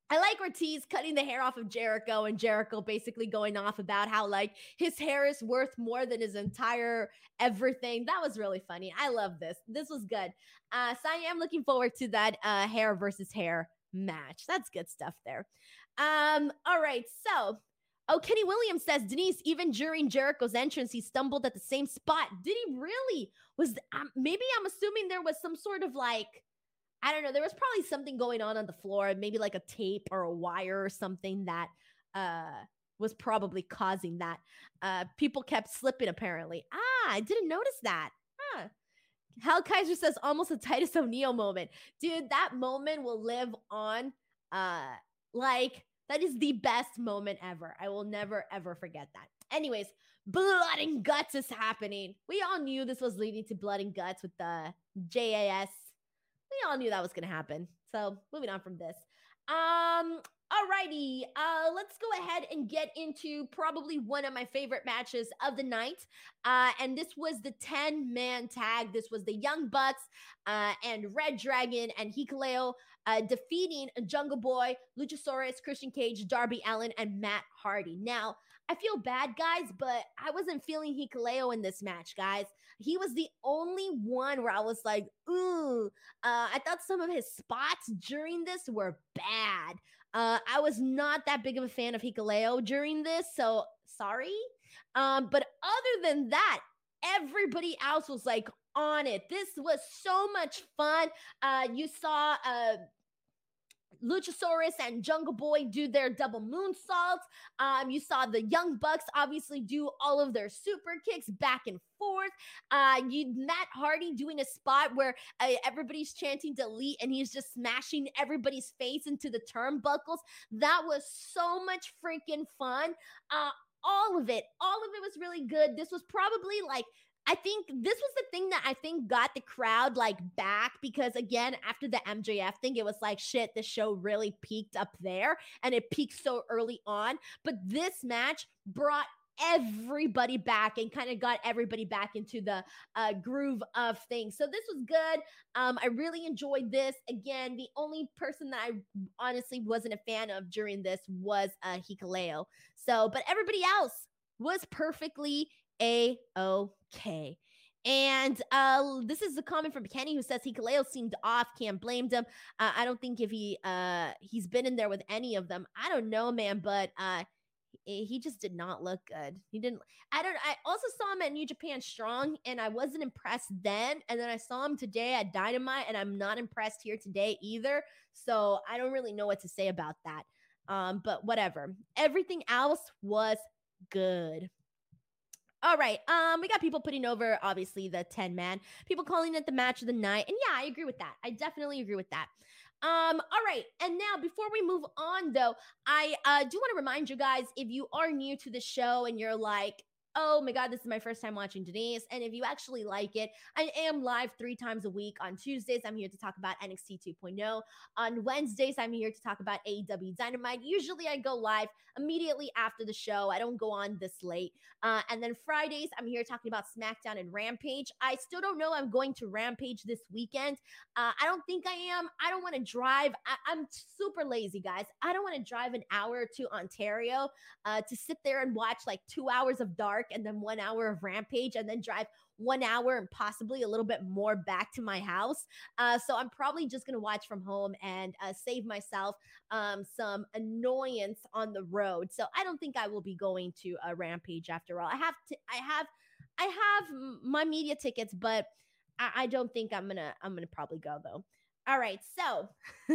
I like Ortiz cutting the hair off of Jericho and Jericho basically going off about how like his hair is worth more than his entire everything. That was really funny. I love this. This was good. Uh, so I am looking forward to that uh, hair versus hair match. That's good stuff there. Um, all right. So, oh, Kenny Williams says, Denise, even during Jericho's entrance, he stumbled at the same spot. Did he really? Was um, maybe I'm assuming there was some sort of like, I don't know. There was probably something going on on the floor, maybe like a tape or a wire or something that uh, was probably causing that. Uh, people kept slipping, apparently. Ah, I didn't notice that. Huh. Hal Kaiser says almost a Titus O'Neil moment. Dude, that moment will live on. Uh, like, that is the best moment ever. I will never, ever forget that. Anyways, blood and guts is happening. We all knew this was leading to blood and guts with the J A S. We all knew that was going to happen. So moving on from this. Um, alrighty, uh, let's go ahead and get into probably one of my favorite matches of the night. Uh, and this was the ten-man tag. This was the Young Bucks uh, and Red Dragon and Hikuleo uh, defeating Jungle Boy, Luchasaurus, Christian Cage, Darby Allin, and Matt Hardy. Now, I feel bad, guys, but I wasn't feeling Hikuleo in this match, guys. He was the only one where I was like, ooh. Uh, I thought some of his spots during this were bad. Uh, I was not that big of a fan of Hikuleo during this, so sorry. Um, but other than that, everybody else was like on it. This was so much fun. Uh, you saw uh, Luchasaurus and Jungle Boy do their double moonsaults. Um, you saw the Young Bucks obviously do all of their super kicks back and forth. Uh, you Matt Hardy doing a spot where uh, everybody's chanting delete and he's just smashing everybody's face into the turnbuckles. That was so much freaking fun. Uh, all of it, all of it was really good. This was probably like I think this was the thing that I think got the crowd like back because again, after the M J F thing, it was like, shit, the show really peaked up there and it peaked so early on. But this match brought everybody back and kind of got everybody back into the uh, groove of things. So this was good. Um, I really enjoyed this. Again, the only person that I honestly wasn't a fan of during this was uh, Hikuleo. So, but everybody else was perfectly A-okay. And uh, this is a comment from Kenny who says Hikuleo seemed off. Can't blame him. Uh, I don't think if he uh, he's been in there with any of them. I don't know, man, but uh, he just did not look good. He didn't. I don't. I also saw him at New Japan Strong, and I wasn't impressed then. And then I saw him today at Dynamite, and I'm not impressed here today either. So I don't really know what to say about that. Um, but whatever. Everything else was good. All right. Um, we got people putting over obviously the ten man, people calling it the match of the night. And yeah, I agree with that. I definitely agree with that. Um, all right. And now before we move on though, I uh do want to remind you guys, if you are new to the show and you're like, oh my God, this is my first time watching Denise. And if you actually like it, I am live three times a week. On Tuesdays, I'm here to talk about N X T two point oh. On Wednesdays, I'm here to talk about A E W Dynamite. Usually I go live immediately after the show. I don't go on this late. Uh, and then Fridays, I'm here talking about SmackDown and Rampage. I still don't know I'm going to Rampage this weekend. Uh, I don't think I am. I don't want to drive. I- I'm super lazy, guys. I don't want to drive an hour to Ontario uh, to sit there and watch like two hours of Dark and then one hour of Rampage and then drive one hour and possibly a little bit more back to my house. Uh, so I'm probably just going to watch from home and uh, save myself um, some annoyance on the road. So I don't think I will be going to a Rampage after all. I have to, I have, I have my media tickets, but I, I don't think I'm going to, I'm going to probably go though. All right, so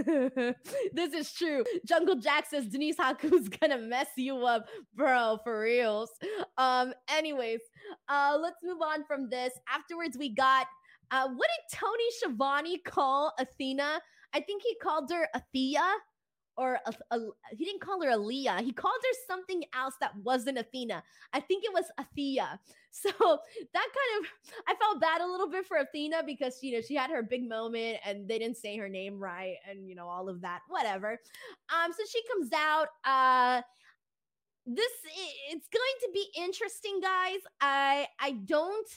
this is true. Jungle Jack says Denise Haku's gonna mess you up, bro, for reals. Um, anyways, uh, let's move on from this. Afterwards, we got uh, what did Tony Schiavone call Athena? I think he called her Athea. Or a, a, he didn't call her Aaliyah. He called her something else that wasn't Athena. I think it was Athea. So that kind of, I felt bad a little bit for Athena because, you know, she had her big moment and they didn't say her name right and, you know, all of that, whatever. Um, so she comes out. Uh, this, it's going to be interesting, guys. I, I don't,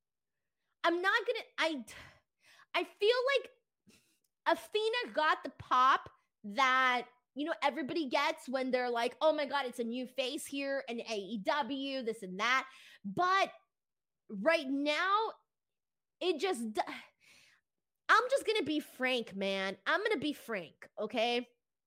I'm not gonna, I, I feel like Athena got the pop that you know, everybody gets when they're like, oh my God, it's a new face here in A E W, this and that. But right now, it just, I'm just going to be frank, man. I'm going to be frank, okay?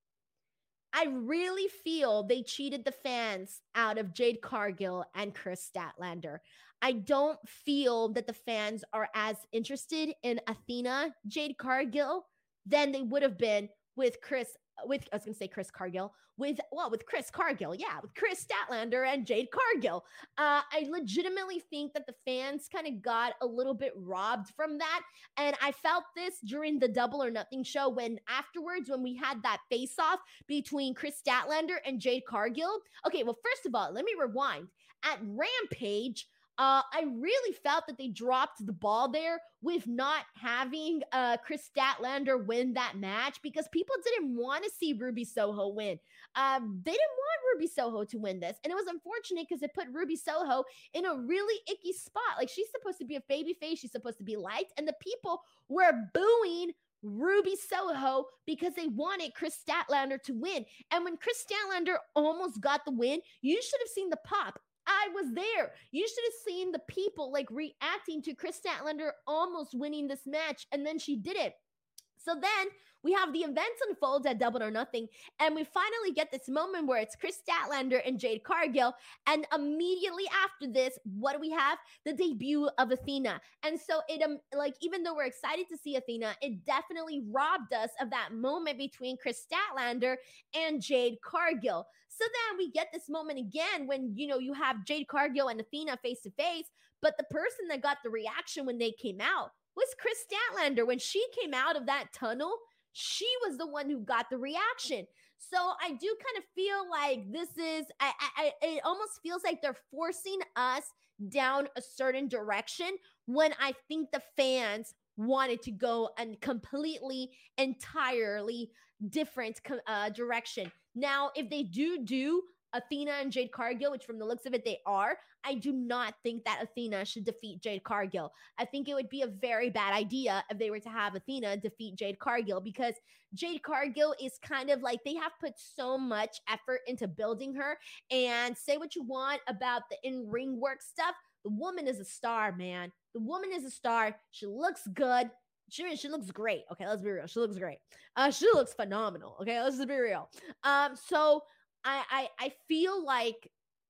I really feel they cheated the fans out of Jade Cargill and Chris Statlander. I don't feel that the fans are as interested in Athena Jade Cargill than they would have been with Chris, with, I was going to say Chris Cargill, with, well, with Chris Cargill, yeah, with Chris Statlander and Jade Cargill. Uh, I legitimately think that the fans kind of got a little bit robbed from that. And I felt this during the Double or Nothing show when afterwards, when we had that face off between Chris Statlander and Jade Cargill. Okay, well, first of all, let me rewind. At Rampage, Uh, I really felt that they dropped the ball there with not having uh, Chris Statlander win that match because people didn't want to see Ruby Soho win. Um, they didn't want Ruby Soho to win this. And it was unfortunate because it put Ruby Soho in a really icky spot. Like, she's supposed to be a babyface. She's supposed to be liked. And the people were booing Ruby Soho because they wanted Chris Statlander to win. And when Chris Statlander almost got the win, you should have seen the pop. I was there. You should have seen the people like reacting to Chris Statlander almost winning this match, and then she did it. So then we have the events unfold at Double or Nothing, and we finally get this moment where it's Chris Statlander and Jade Cargill, and immediately after this, what do we have? The debut of Athena. And so it, um, like, even though we're excited to see Athena, it definitely robbed us of that moment between Chris Statlander and Jade Cargill. So then we get this moment again when, you know, you have Jade Cargill and Athena face to face, but the person that got the reaction when they came out was Chris Statlander. When she came out of that tunnel, she was the one who got the reaction. So I do kind of feel like this is, I, I, it almost feels like they're forcing us down a certain direction when I think the fans wanted to go a completely, entirely different uh, direction. Now, if they do do Athena and Jade Cargill, which from the looks of it, they are, I do not think that Athena should defeat Jade Cargill. I think it would be a very bad idea if they were to have Athena defeat Jade Cargill because Jade Cargill is kind of like, they have put so much effort into building her, and say what you want about the in-ring work stuff. The woman is a star, man. The woman is a star. She looks good. She, she looks great. Okay, let's be real. She looks great. Uh, she looks phenomenal. Okay, let's just be real. Um, so I, I I feel like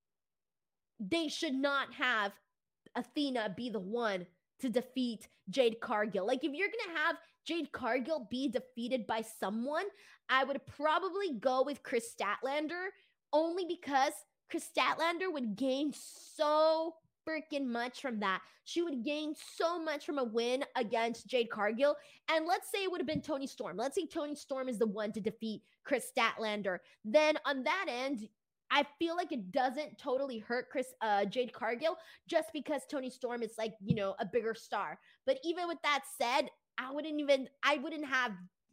they should not have Athena be the one to defeat Jade Cargill. Like, if you're gonna have Jade Cargill be defeated by someone, I would probably go with Chris Statlander, only because Chris Statlander would gain so freaking much from that. She would gain so much from a win against Jade Cargill. And let's say it would have been Toni Storm. Let's say Toni Storm is the one to defeat Chris Statlander. Then on that end, I feel like it doesn't totally hurt Chris uh, Jade Cargill just because Toni Storm is, like, you know, a bigger star. But even with that said, I wouldn't even, I wouldn't have,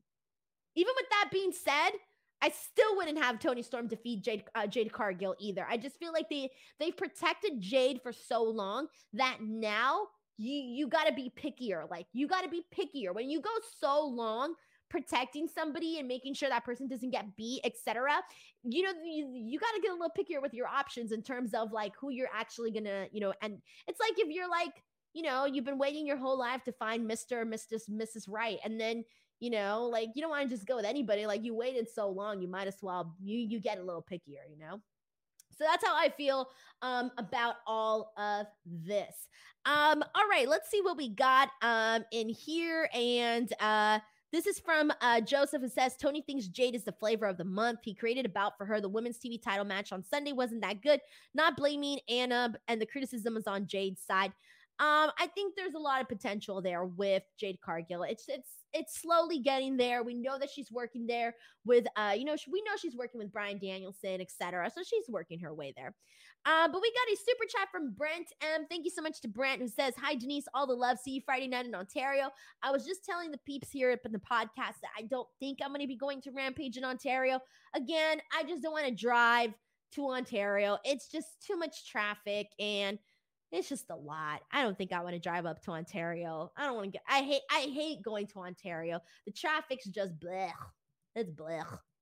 even with that being said, I still wouldn't have Toni Storm defeat Jade, uh, Jade Cargill either. I just feel like they, they've protected Jade for so long that now you, you got to be pickier. Like, you got to be pickier. When you go so long protecting somebody and making sure that person doesn't get beat, et cetera, you know, you, you got to get a little pickier with your options in terms of, like, who you're actually going to, you know, and it's like if you're like, you know, you've been waiting your whole life to find Mister or Missus Missus Right, and then, you know, like, you don't want to just go with anybody. Like, you waited so long, you might as well, you you get a little pickier, you know? So that's how I feel um, about all of this. Um, all right, let's see what we got um, in here. And uh, this is from uh, Joseph, who says, Tony thinks Jade is the flavor of the month. He created a bout for her. The women's T V title match on Sunday wasn't that good. Not blaming Anna, and the criticism was on Jade's side. Um, I think there's a lot of potential there with Jade Cargill. It's it's it's slowly getting there. We know that she's working there with, uh, you know, we know she's working with Bryan Danielson, et cetera. So she's working her way there. Uh, but we got a super chat from Brent M. Thank you so much to Brent, who says, hi, Denise, all the love. See you Friday night in Ontario. I was just telling the peeps here up in the podcast that I don't think I'm going to be going to Rampage in Ontario. Again, I just don't want to drive to Ontario. It's just too much traffic, and it's just a lot. I don't think I want to drive up to Ontario. I don't want to get, I hate, I hate going to Ontario. The traffic's just blech. It's blech.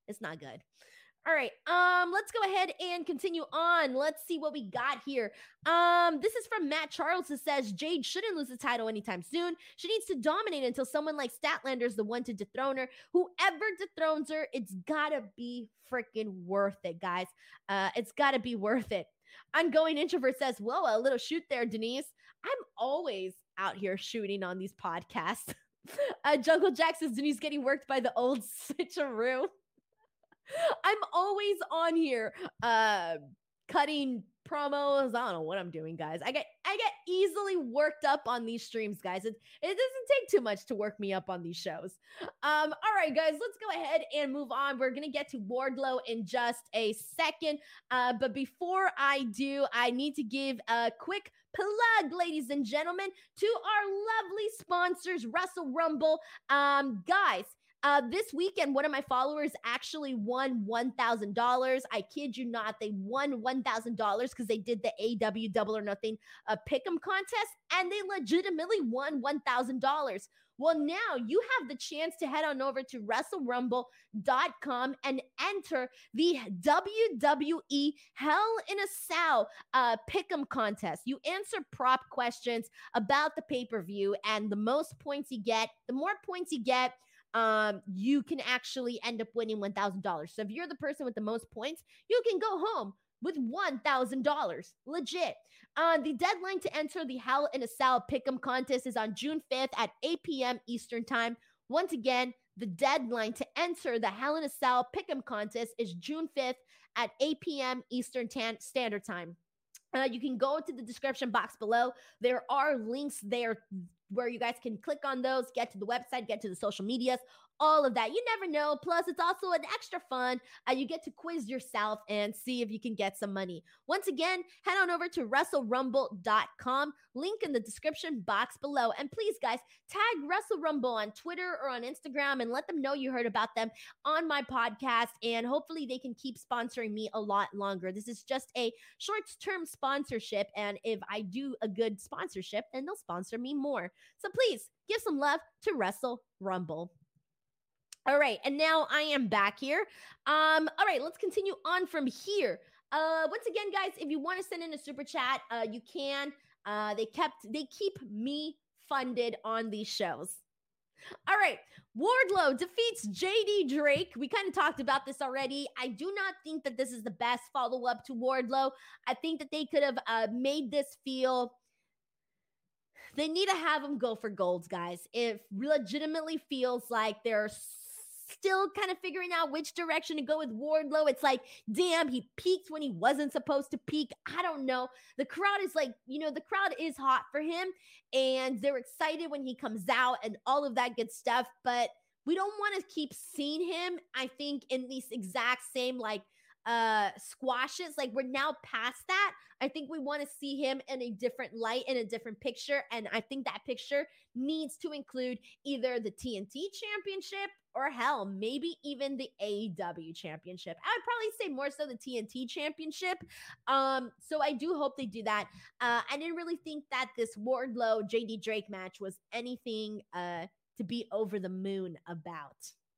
It's not good. All right. Um, let's go ahead and continue on. Let's see what we got here. Um, this is from Matt Charles who says Jade shouldn't lose the title anytime soon. She needs to dominate until someone like Statlander is the one to dethrone her. Whoever dethrones her, it's gotta be freaking worth it, guys. Uh, it's gotta be worth it. Ongoing Introvert says, whoa, a little shoot there, Denise. I'm always out here shooting on these podcasts. uh, Jungle Jack says Denise getting worked by the old switcheroo. I'm always on here uh cutting promos. I don't know what I'm doing, guys. I get I get easily worked up on these streams, guys. It, it doesn't take too much to work me up on these shows. Um, all right, guys, let's go ahead and move on. We're gonna get to Wardlow in just a second. Uh, but before I do, I need to give a quick plug, ladies and gentlemen, to our lovely sponsors, Wrestle Rumble. Um, guys. Uh, this weekend, one of my followers actually won one thousand dollars. I kid you not. They won one thousand dollars because they did the A W Double or Nothing uh, Pick'em contest, and they legitimately won one thousand dollars. Well, now you have the chance to head on over to wrestle rumble dot com and enter the W W E Hell in a Cell uh, Pick'em contest. You answer prop questions about the pay-per-view, and the most points you get, the more points you get, um, you can actually end up winning one thousand dollars. So if you're the person with the most points, you can go home with one thousand dollars. Legit. Uh, the deadline to enter the Hell in a Cell Pick'em contest is on June fifth at eight p.m. Eastern Time. Once again, the deadline to enter the Hell in a Cell Pick'em contest is June fifth at eight p.m. Eastern Standard Time. Uh, you can go to the description box below. There are links there where you guys can click on those, get to the website, get to the social medias, all of that. You never know. Plus, it's also an extra fun. Uh, you get to quiz yourself and see if you can get some money. Once again, head on over to wrestle rumble dot com. Link in the description box below. And please, guys, tag Wrestle Rumble on Twitter or on Instagram and let them know you heard about them on my podcast. And hopefully they can keep sponsoring me a lot longer. This is just a short-term sponsorship. And if I do a good sponsorship, then they'll sponsor me more. So please give some love to Wrestle Rumble. All right, and now I am back here. Um, all right, let's continue on from here. Uh, once again, guys, if you want to send in a super chat, uh, you can. Uh, they kept they keep me funded on these shows. All right, Wardlow defeats J D Drake. We kind of talked about this already. I do not think that this is the best follow-up to Wardlow. I think that they could have uh, made this feel. They need to have him go for golds, guys. It legitimately feels like they're still kind of figuring out which direction to go with Wardlow. It's like, damn, he peaked when he wasn't supposed to peak. I don't know. The crowd is like, you know, the crowd is hot for him, and they're excited when he comes out and all of that good stuff. But we don't want to keep seeing him, I think, in these exact same, like, uh squashes. Like, we're now past that. I think we want to see him in a different light, in a different picture, and I think that picture needs to include either the T N T championship or hell, maybe even the A E W championship. I would probably say more so the T N T championship. Um, so I do hope they do that. Uh, I didn't really think that this Wardlow J D Drake match was anything uh to be over the moon about.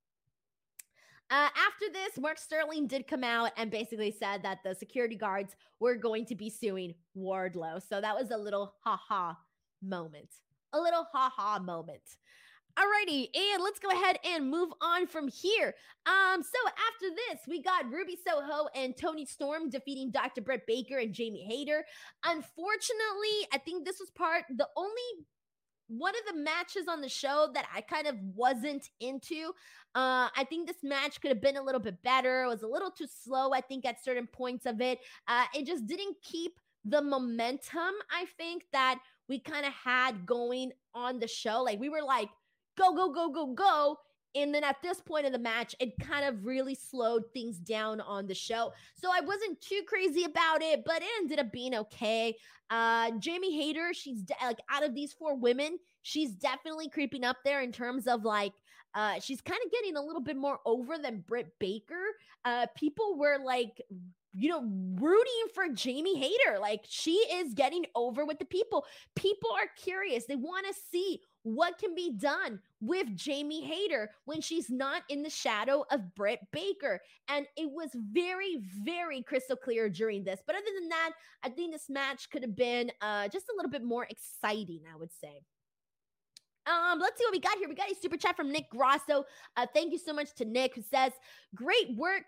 Uh, after this, Mark Sterling did come out and basically said that the security guards were going to be suing Wardlow. So that was a little ha-ha moment. A little ha-ha moment. Alrighty, and let's go ahead and move on from here. Um, so after this, we got Ruby Soho and Toni Storm defeating Doctor Britt Baker and Jamie Hayter. Unfortunately, I think this was part, the only one of the matches on the show that I kind of wasn't into. Uh, I think this match could have been a little bit better. It was a little too slow, I think, at certain points of it. Uh, it just didn't keep the momentum, I think, that we kind of had going on the show. Like, we were like, go, go, go, go, go. And then at this point in the match, it kind of really slowed things down on the show. So I wasn't too crazy about it, but it ended up being okay. Uh, Jamie Hayter, she's de- like out of these four women, she's definitely creeping up there in terms of like, uh, she's kind of getting a little bit more over than Britt Baker. Uh, people were like you know, rooting for Jamie Hayter. Like, she is getting over with the people. People are curious. They want to see what can be done with Jamie Hayter when she's not in the shadow of Britt Baker. And it was very, very crystal clear during this. But other than that, I think this match could have been uh, just a little bit more exciting, I would say. Um, let's see what we got here. We got a super chat from Nick Grosso. Uh, thank you so much to Nick, who says, great work.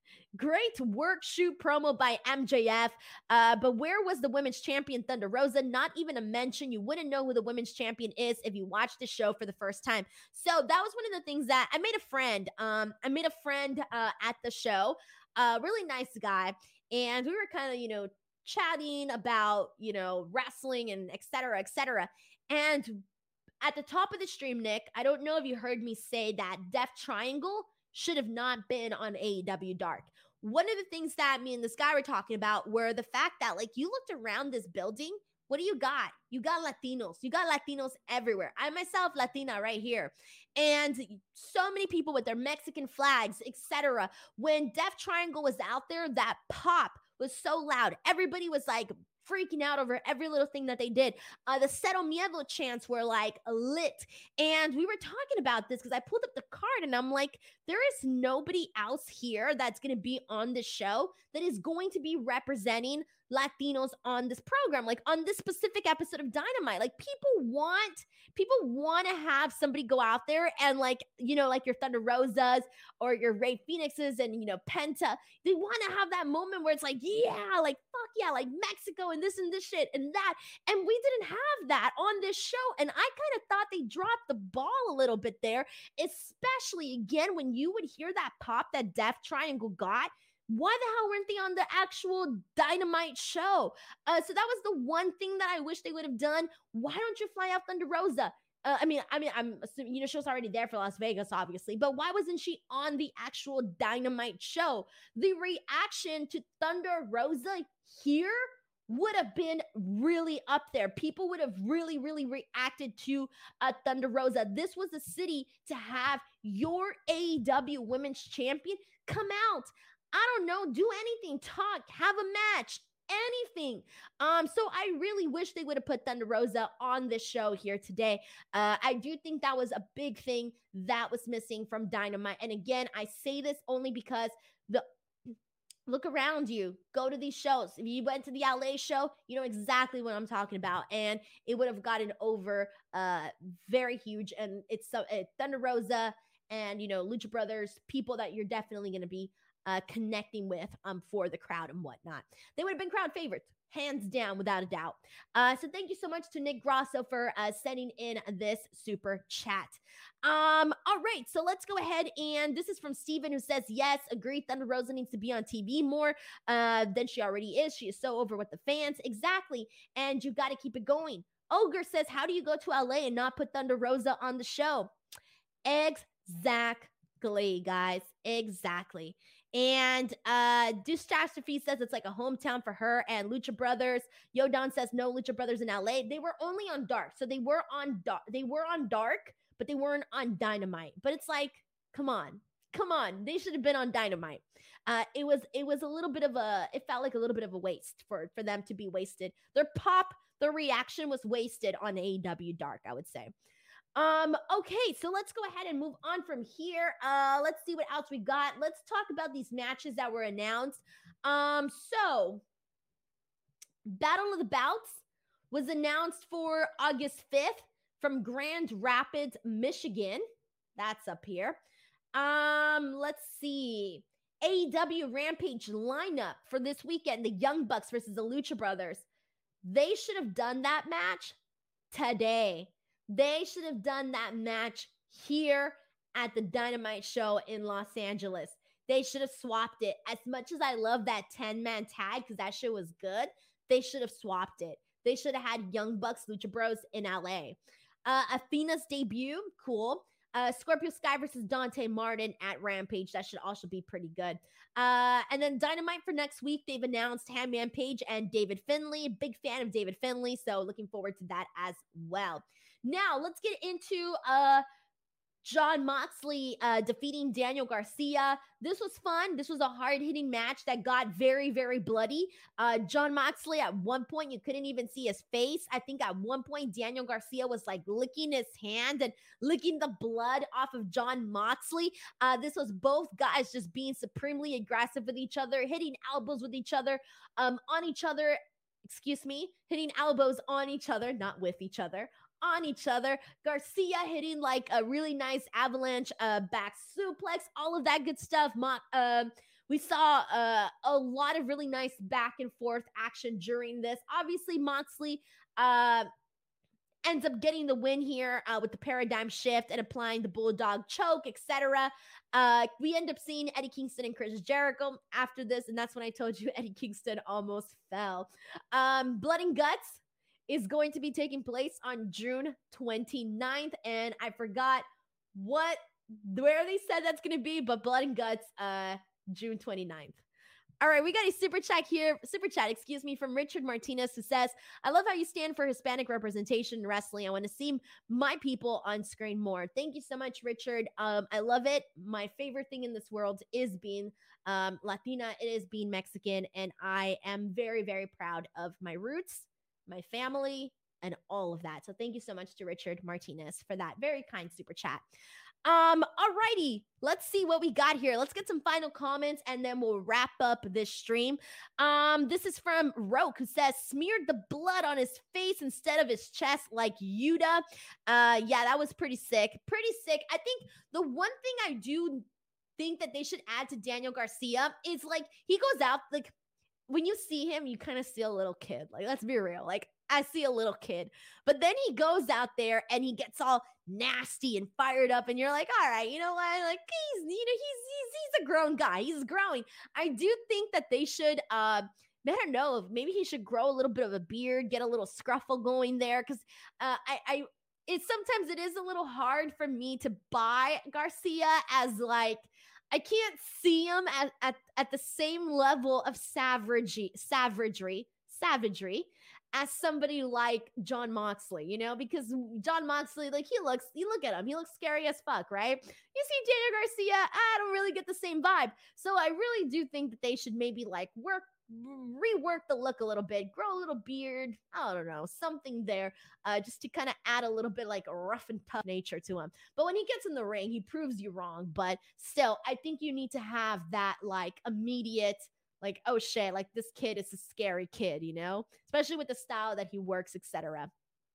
Great work shoot promo by M J F. Uh, but where was the women's champion Thunder Rosa? Not even a mention. You wouldn't know who the women's champion is if you watched the show for the first time. So that was one of the things that I made a friend. Um, I made a friend uh, at the show. A uh, really nice guy. And we were kind of, you know, chatting about, you know, wrestling and et cetera, et cetera. And at the top of the stream, Nick, I don't know if you heard me say that Death Triangle should have not been on A E W Dark. One of the things that me and this guy were talking about were the fact that, like, you looked around this building, what do you got? You got Latinos. You got Latinos everywhere. I myself, Latina right here. And so many people with their Mexican flags, et cetera. When Death Triangle was out there, that pop was so loud. Everybody was like freaking out over every little thing that they did. Uh, the Cero Miedo chants were like lit. And we were talking about this because I pulled up the card and I'm like, there is nobody else here that's going to be on the show that is going to be representing Latinos on this program, like on this specific episode of Dynamite. Like, people want, people want to have somebody go out there and, like, you know, like your Thunder Rosas or your Ray Phoenixes and, you know, Penta. They want to have that moment where it's like, yeah, like, fuck yeah, like Mexico and this and this shit and that. And we didn't have that on this show. And I kind of thought they dropped the ball a little bit there, especially again, when you would hear that pop that Death Triangle got. Why the hell weren't they on the actual Dynamite show? Uh, so that was the one thing that I wish they would have done. Why don't you fly out Thunder Rosa? Uh, I mean, I mean, I'm assuming, you know, she was already there for Las Vegas, obviously, but why wasn't she on the actual Dynamite show? The reaction to Thunder Rosa here would have been really up there. People would have really, really reacted to uh, Thunder Rosa. This was a city to have your A E W Women's Champion come out. I don't know, do anything, talk, have a match, anything. Um, so I really wish they would have put Thunder Rosa on this show here today. Uh, I do think that was a big thing that was missing from Dynamite. And again, I say this only because the look around you, go to these shows. If you went to the L A show, you know exactly what I'm talking about. And it would have gotten over uh, very huge. And it's so uh, Thunder Rosa and, you know, Lucha Brothers, people that you're definitely going to be Uh, connecting with um for the crowd and whatnot. They would have been crowd favorites, hands down, without a doubt. Uh, so thank you so much to Nick Grosso for uh, sending in this super chat. Um, all right, so let's go ahead, and this is from Steven, who says, yes, agree, Thunder Rosa needs to be on T V more uh, than she already is. She is so over with the fans. Exactly, and you got to keep it going. Ogre says, how do you go to L A and not put Thunder Rosa on the show? Exactly, guys, exactly. And uh Dystastrophe says it's like a hometown for her and Lucha Brothers. Yodon says no Lucha Brothers in L A. They were only on Dark. So they were on Dark. They were on Dark, but they weren't on Dynamite. But it's like, come on. Come on. They should have been on Dynamite. Uh it was it was a little bit of a it felt like a little bit of a waste for for them to be wasted. Their pop, their reaction was wasted on A E W Dark, I would say. Um, okay, so let's go ahead and move on from here. Uh, let's see what else we got. Let's talk about these matches that were announced. Um, so Battle of the Bouts was announced for August fifth from Grand Rapids, Michigan. That's up here. Um, let's see. A E W Rampage lineup for this weekend, the Young Bucks versus the Lucha Brothers. They should have done that match today. They should have done that match here at the Dynamite show in Los Angeles. They should have swapped it. As much as I love that ten-man tag, because that shit was good, they should have swapped it. They should have had Young Bucks, Lucha Bros in L A. Uh, Athena's debut, cool. Uh, Scorpio Sky versus Dante Martin at Rampage. That should also be pretty good. Uh, and then Dynamite for next week, they've announced Hangman Page and David Finlay. Big fan of David Finlay, so looking forward to that as well. Now, let's get into uh, Jon Moxley uh, defeating Daniel Garcia. This was fun. This was a hard-hitting match that got very, very bloody. Uh, Jon Moxley, at one point, you couldn't even see his face. I think at one point, Daniel Garcia was like licking his hand and licking the blood off of Jon Moxley. Uh, this was both guys just being supremely aggressive with each other, hitting elbows with each other, um, on each other. Excuse me, hitting elbows on each other, not with each other, on each other. Garcia hitting like a really nice avalanche uh, back suplex, all of that good stuff. Mo- uh, we saw uh, a lot of really nice back and forth action during this. Obviously, Moxley uh, ends up getting the win here uh, with the paradigm shift and applying the bulldog choke, et cetera. Uh, we end up seeing Eddie Kingston and Chris Jericho after this, and that's when I told you Eddie Kingston almost fell. Um, Blood and Guts is going to be taking place on June twenty-ninth, and I forgot what where they said that's going to be, but Blood and Guts, uh, June twenty-ninth. All right, we got a super chat here, super chat, excuse me, from Richard Martinez, who says, I love how you stand for Hispanic representation in wrestling. I want to see my people on screen more. Thank you so much, Richard. Um, I love it. My favorite thing in this world is being um, Latina. It is being Mexican, and I am very, very proud of my roots, my family, and all of that. So thank you so much to Richard Martinez for that very kind super chat. Um, alrighty, let's see what we got here. Let's get some final comments and then we'll wrap up this stream. Um, this is from Roke, who says, smeared the blood on his face instead of his chest like Yuta. Uh, yeah, that was pretty sick. Pretty sick. I think the one thing I do think that they should add to Daniel Garcia is like he goes out, like when you see him, you kind of see a little kid. Like, let's be real. Like, I see a little kid, but then he goes out there and he gets all nasty and fired up, and you're like, all right, you know what? Like, he's, you know, he's he's he's a grown guy. He's growing. I do think that they should. Uh, I don't know. Maybe he should grow a little bit of a beard, get a little scruffle going there, because uh, I I it sometimes it is a little hard for me to buy Garcia as like. I can't see him at, at, at the same level of savagery, savagery, savagery as somebody like Jon Moxley, you know, because Jon Moxley, like he looks, you look at him, he looks scary as fuck, right? You see Daniel Garcia, I don't really get the same vibe. So I really do think that they should maybe like work, rework the look a little bit, grow a little beard, I don't know, something there, uh, just to kind of add a little bit like a rough and tough nature to him. But when he gets in the ring, he proves you wrong. But still, I think you need to have that like immediate, like, oh shit, like this kid is a scary kid, you know, especially with the style that he works, et cetera.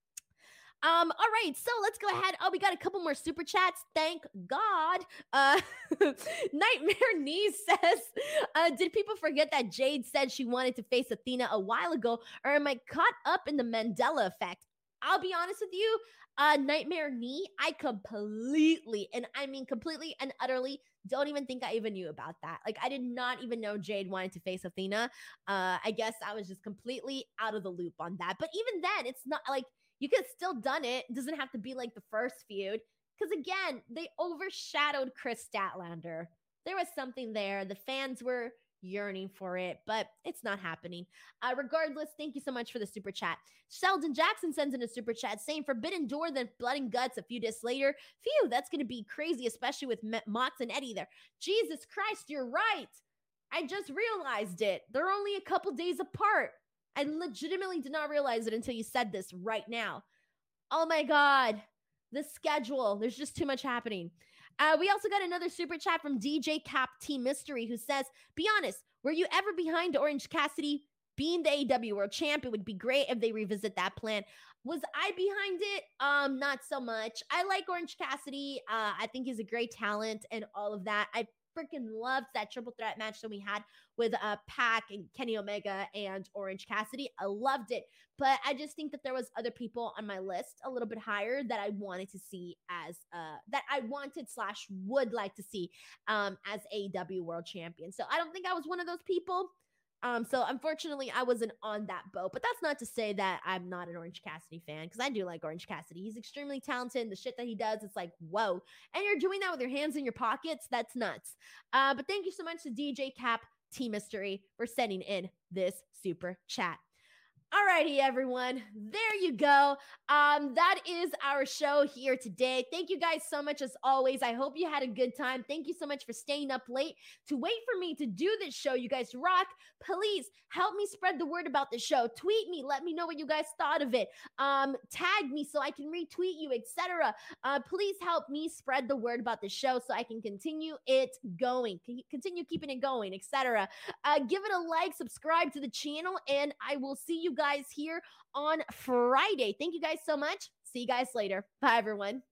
Um, all right, so let's go ahead. Oh, we got a couple more super chats. Thank God. Uh, Nightmare Knee says, uh, did people forget that Jade said she wanted to face Athena a while ago, or am I caught up in the Mandela effect? I'll be honest with you, uh, Nightmare Knee, I completely, and I mean completely and utterly, don't even think I even knew about that. Like, I did not even know Jade wanted to face Athena. Uh, I guess I was just completely out of the loop on that. But even then, it's not like, you could have still done it. It doesn't have to be like the first feud. Because again, they overshadowed Chris Statlander. There was something there. The fans were yearning for it, but it's not happening. Uh, regardless, thank you so much for the super chat. Sheldon Jackson sends in a super chat saying, Forbidden Door, then Blood and Guts a few days later. Phew, that's going to be crazy, especially with Mox and Eddie there. Jesus Christ, you're right. I just realized it. They're only a couple days apart. I legitimately did not realize it until you said this right now. Oh my God. The schedule. There's just too much happening. Uh, we also got another super chat from D J Cap T Mystery, who says, be honest, were you ever behind Orange Cassidy being the A E W World Champ? It would be great if they revisit that plan. Was I behind it? Um, not so much. I like Orange Cassidy. Uh, I think he's a great talent and all of that. I freaking loved that triple threat match that we had with uh Pac and Kenny Omega and Orange Cassidy. I loved it, but I just think that there was other people on my list a little bit higher that I wanted to see as uh that I wanted slash would like to see um as A E W World Champion. So I don't think I was one of those people. Um, so unfortunately, I wasn't on that boat, but that's not to say that I'm not an Orange Cassidy fan, because I do like Orange Cassidy. He's extremely talented. The shit that he does, it's like, whoa. And you're doing that with your hands in your pockets? That's nuts. Uh, but thank you so much to D J Cap T Mystery for sending in this super chat. Alrighty, everyone. There you go. Um, that is our show here today. Thank you guys so much as always. I hope you had a good time. Thank you so much for staying up late to wait for me to do this show. You guys rock. Please help me spread the word about the show. Tweet me. Let me know what you guys thought of it. Um, tag me so I can retweet you, et cetera. Uh, please help me spread the word about the show so I can continue it going, continue keeping it going, et cetera. Uh, give it a like, subscribe to the channel, and I will see you guys here on Friday. Thank you guys so much. See you guys later. Bye, everyone.